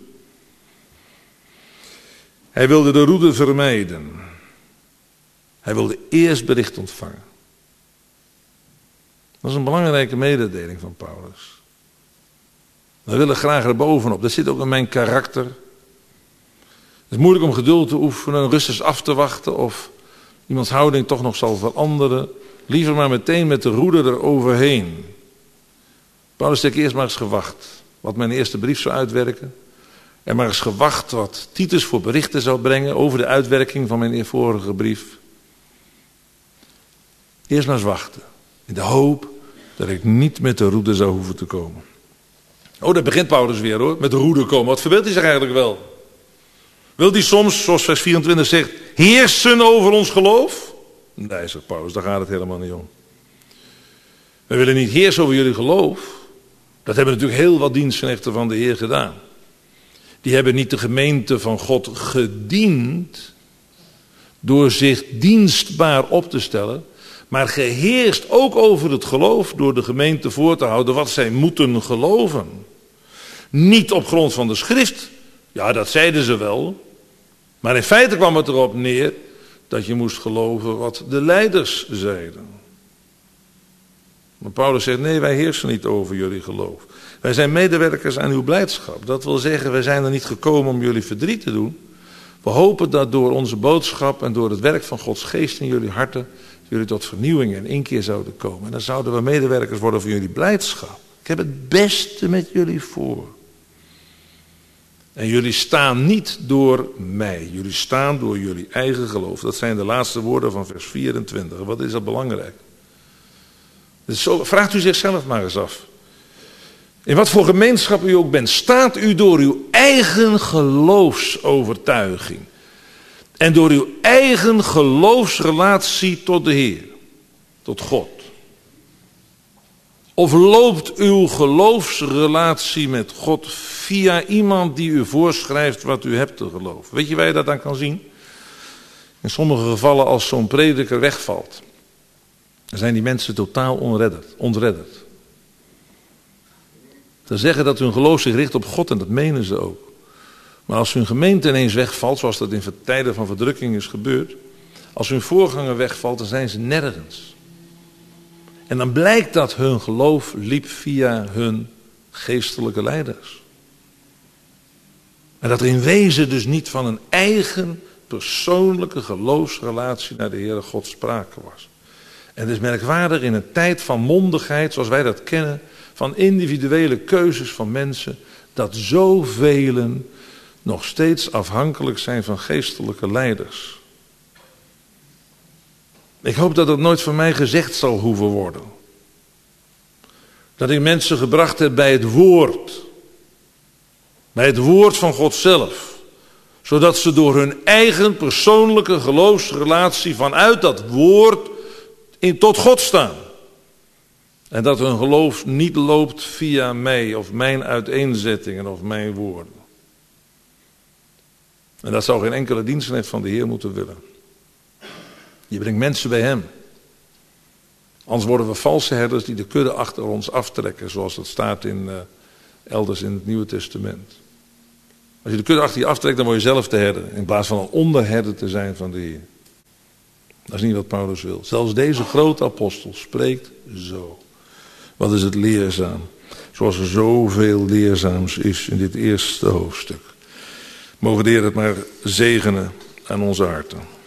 Hij wilde de roede vermijden. Hij wilde eerst bericht ontvangen. Dat is een belangrijke mededeling van Paulus. We willen graag erbovenop. Dat zit ook in mijn karakter. Het is moeilijk om geduld te oefenen, rustig af te wachten of iemands houding toch nog zal veranderen. Liever maar meteen met de roede eroverheen. Paulus heeft eerst maar eens gewacht wat mijn eerste brief zou uitwerken. En maar eens gewacht wat Titus voor berichten zou brengen over de uitwerking van mijn vorige brief. Eerst maar eens wachten. In de hoop dat ik niet met de roede zou hoeven te komen. Oh, daar begint Paulus weer hoor, met de roede komen. Wat verbeeldt hij zich eigenlijk wel? Wil hij soms, zoals vers vierentwintig zegt, heersen over ons geloof? Nee, zegt Paulus, daar gaat het helemaal niet om. We willen niet heersen over jullie geloof. Dat hebben natuurlijk heel wat dienstknechten van de Heer gedaan. Die hebben niet de gemeente van God gediend door zich dienstbaar op te stellen, maar geheerst ook over het geloof door de gemeente voor te houden wat zij moeten geloven. Niet op grond van de schrift, ja dat zeiden ze wel, maar in feite kwam het erop neer dat je moest geloven wat de leiders zeiden. Maar Paulus zegt, nee, wij heersen niet over jullie geloof. Wij zijn medewerkers aan uw blijdschap. Dat wil zeggen, wij zijn er niet gekomen om jullie verdriet te doen. We hopen dat door onze boodschap en door het werk van Gods geest in jullie harten, jullie tot vernieuwing en inkeer zouden komen. En dan zouden we medewerkers worden van jullie blijdschap. Ik heb het beste met jullie voor. En jullie staan niet door mij. Jullie staan door jullie eigen geloof. Dat zijn de laatste woorden van vers vierentwintig. Wat is dat belangrijk? Dus zo, vraagt u zichzelf maar eens af. In wat voor gemeenschap u ook bent, staat u door uw eigen geloofsovertuiging En door uw eigen geloofsrelatie tot de Heer, tot God. Of loopt uw geloofsrelatie met God via iemand die u voorschrijft wat u hebt te geloven? Weet je waar je dat aan kan zien? In sommige gevallen als zo'n prediker wegvalt, dan zijn die mensen totaal onredderd, ontredderd. Ze zeggen dat hun geloof zich richt op God en dat menen ze ook. Maar als hun gemeente ineens wegvalt, zoals dat in tijden van verdrukking is gebeurd, als hun voorganger wegvalt, dan zijn ze nergens. En dan blijkt dat hun geloof liep via hun geestelijke leiders. En dat er in wezen dus niet van een eigen persoonlijke geloofsrelatie naar de Heere God sprake was. En het is merkwaardig in een tijd van mondigheid, zoals wij dat kennen, van individuele keuzes van mensen, dat zoveel nog steeds afhankelijk zijn van geestelijke leiders. Ik hoop dat dat nooit van mij gezegd zal hoeven worden. Dat ik mensen gebracht heb bij het woord. Bij het woord van God zelf. Zodat ze door hun eigen persoonlijke geloofsrelatie vanuit dat woord in, tot God staan. En dat hun geloof niet loopt via mij of mijn uiteenzettingen of mijn woorden. En dat zou geen enkele dienstnecht van de Heer moeten willen. Je brengt mensen bij hem. Anders worden we valse herders die de kudde achter ons aftrekken. Zoals dat staat in, uh, elders in het Nieuwe Testament. Als je de kudde achter je aftrekt, dan word je zelf de herder. In plaats van een onderherder te zijn van de Heer. Dat is niet wat Paulus wil. Zelfs deze grote apostel spreekt zo. Wat is het leerzaam. Zoals er zoveel leerzaams is in dit eerste hoofdstuk. Mogen de Heer het maar zegenen aan onze harten.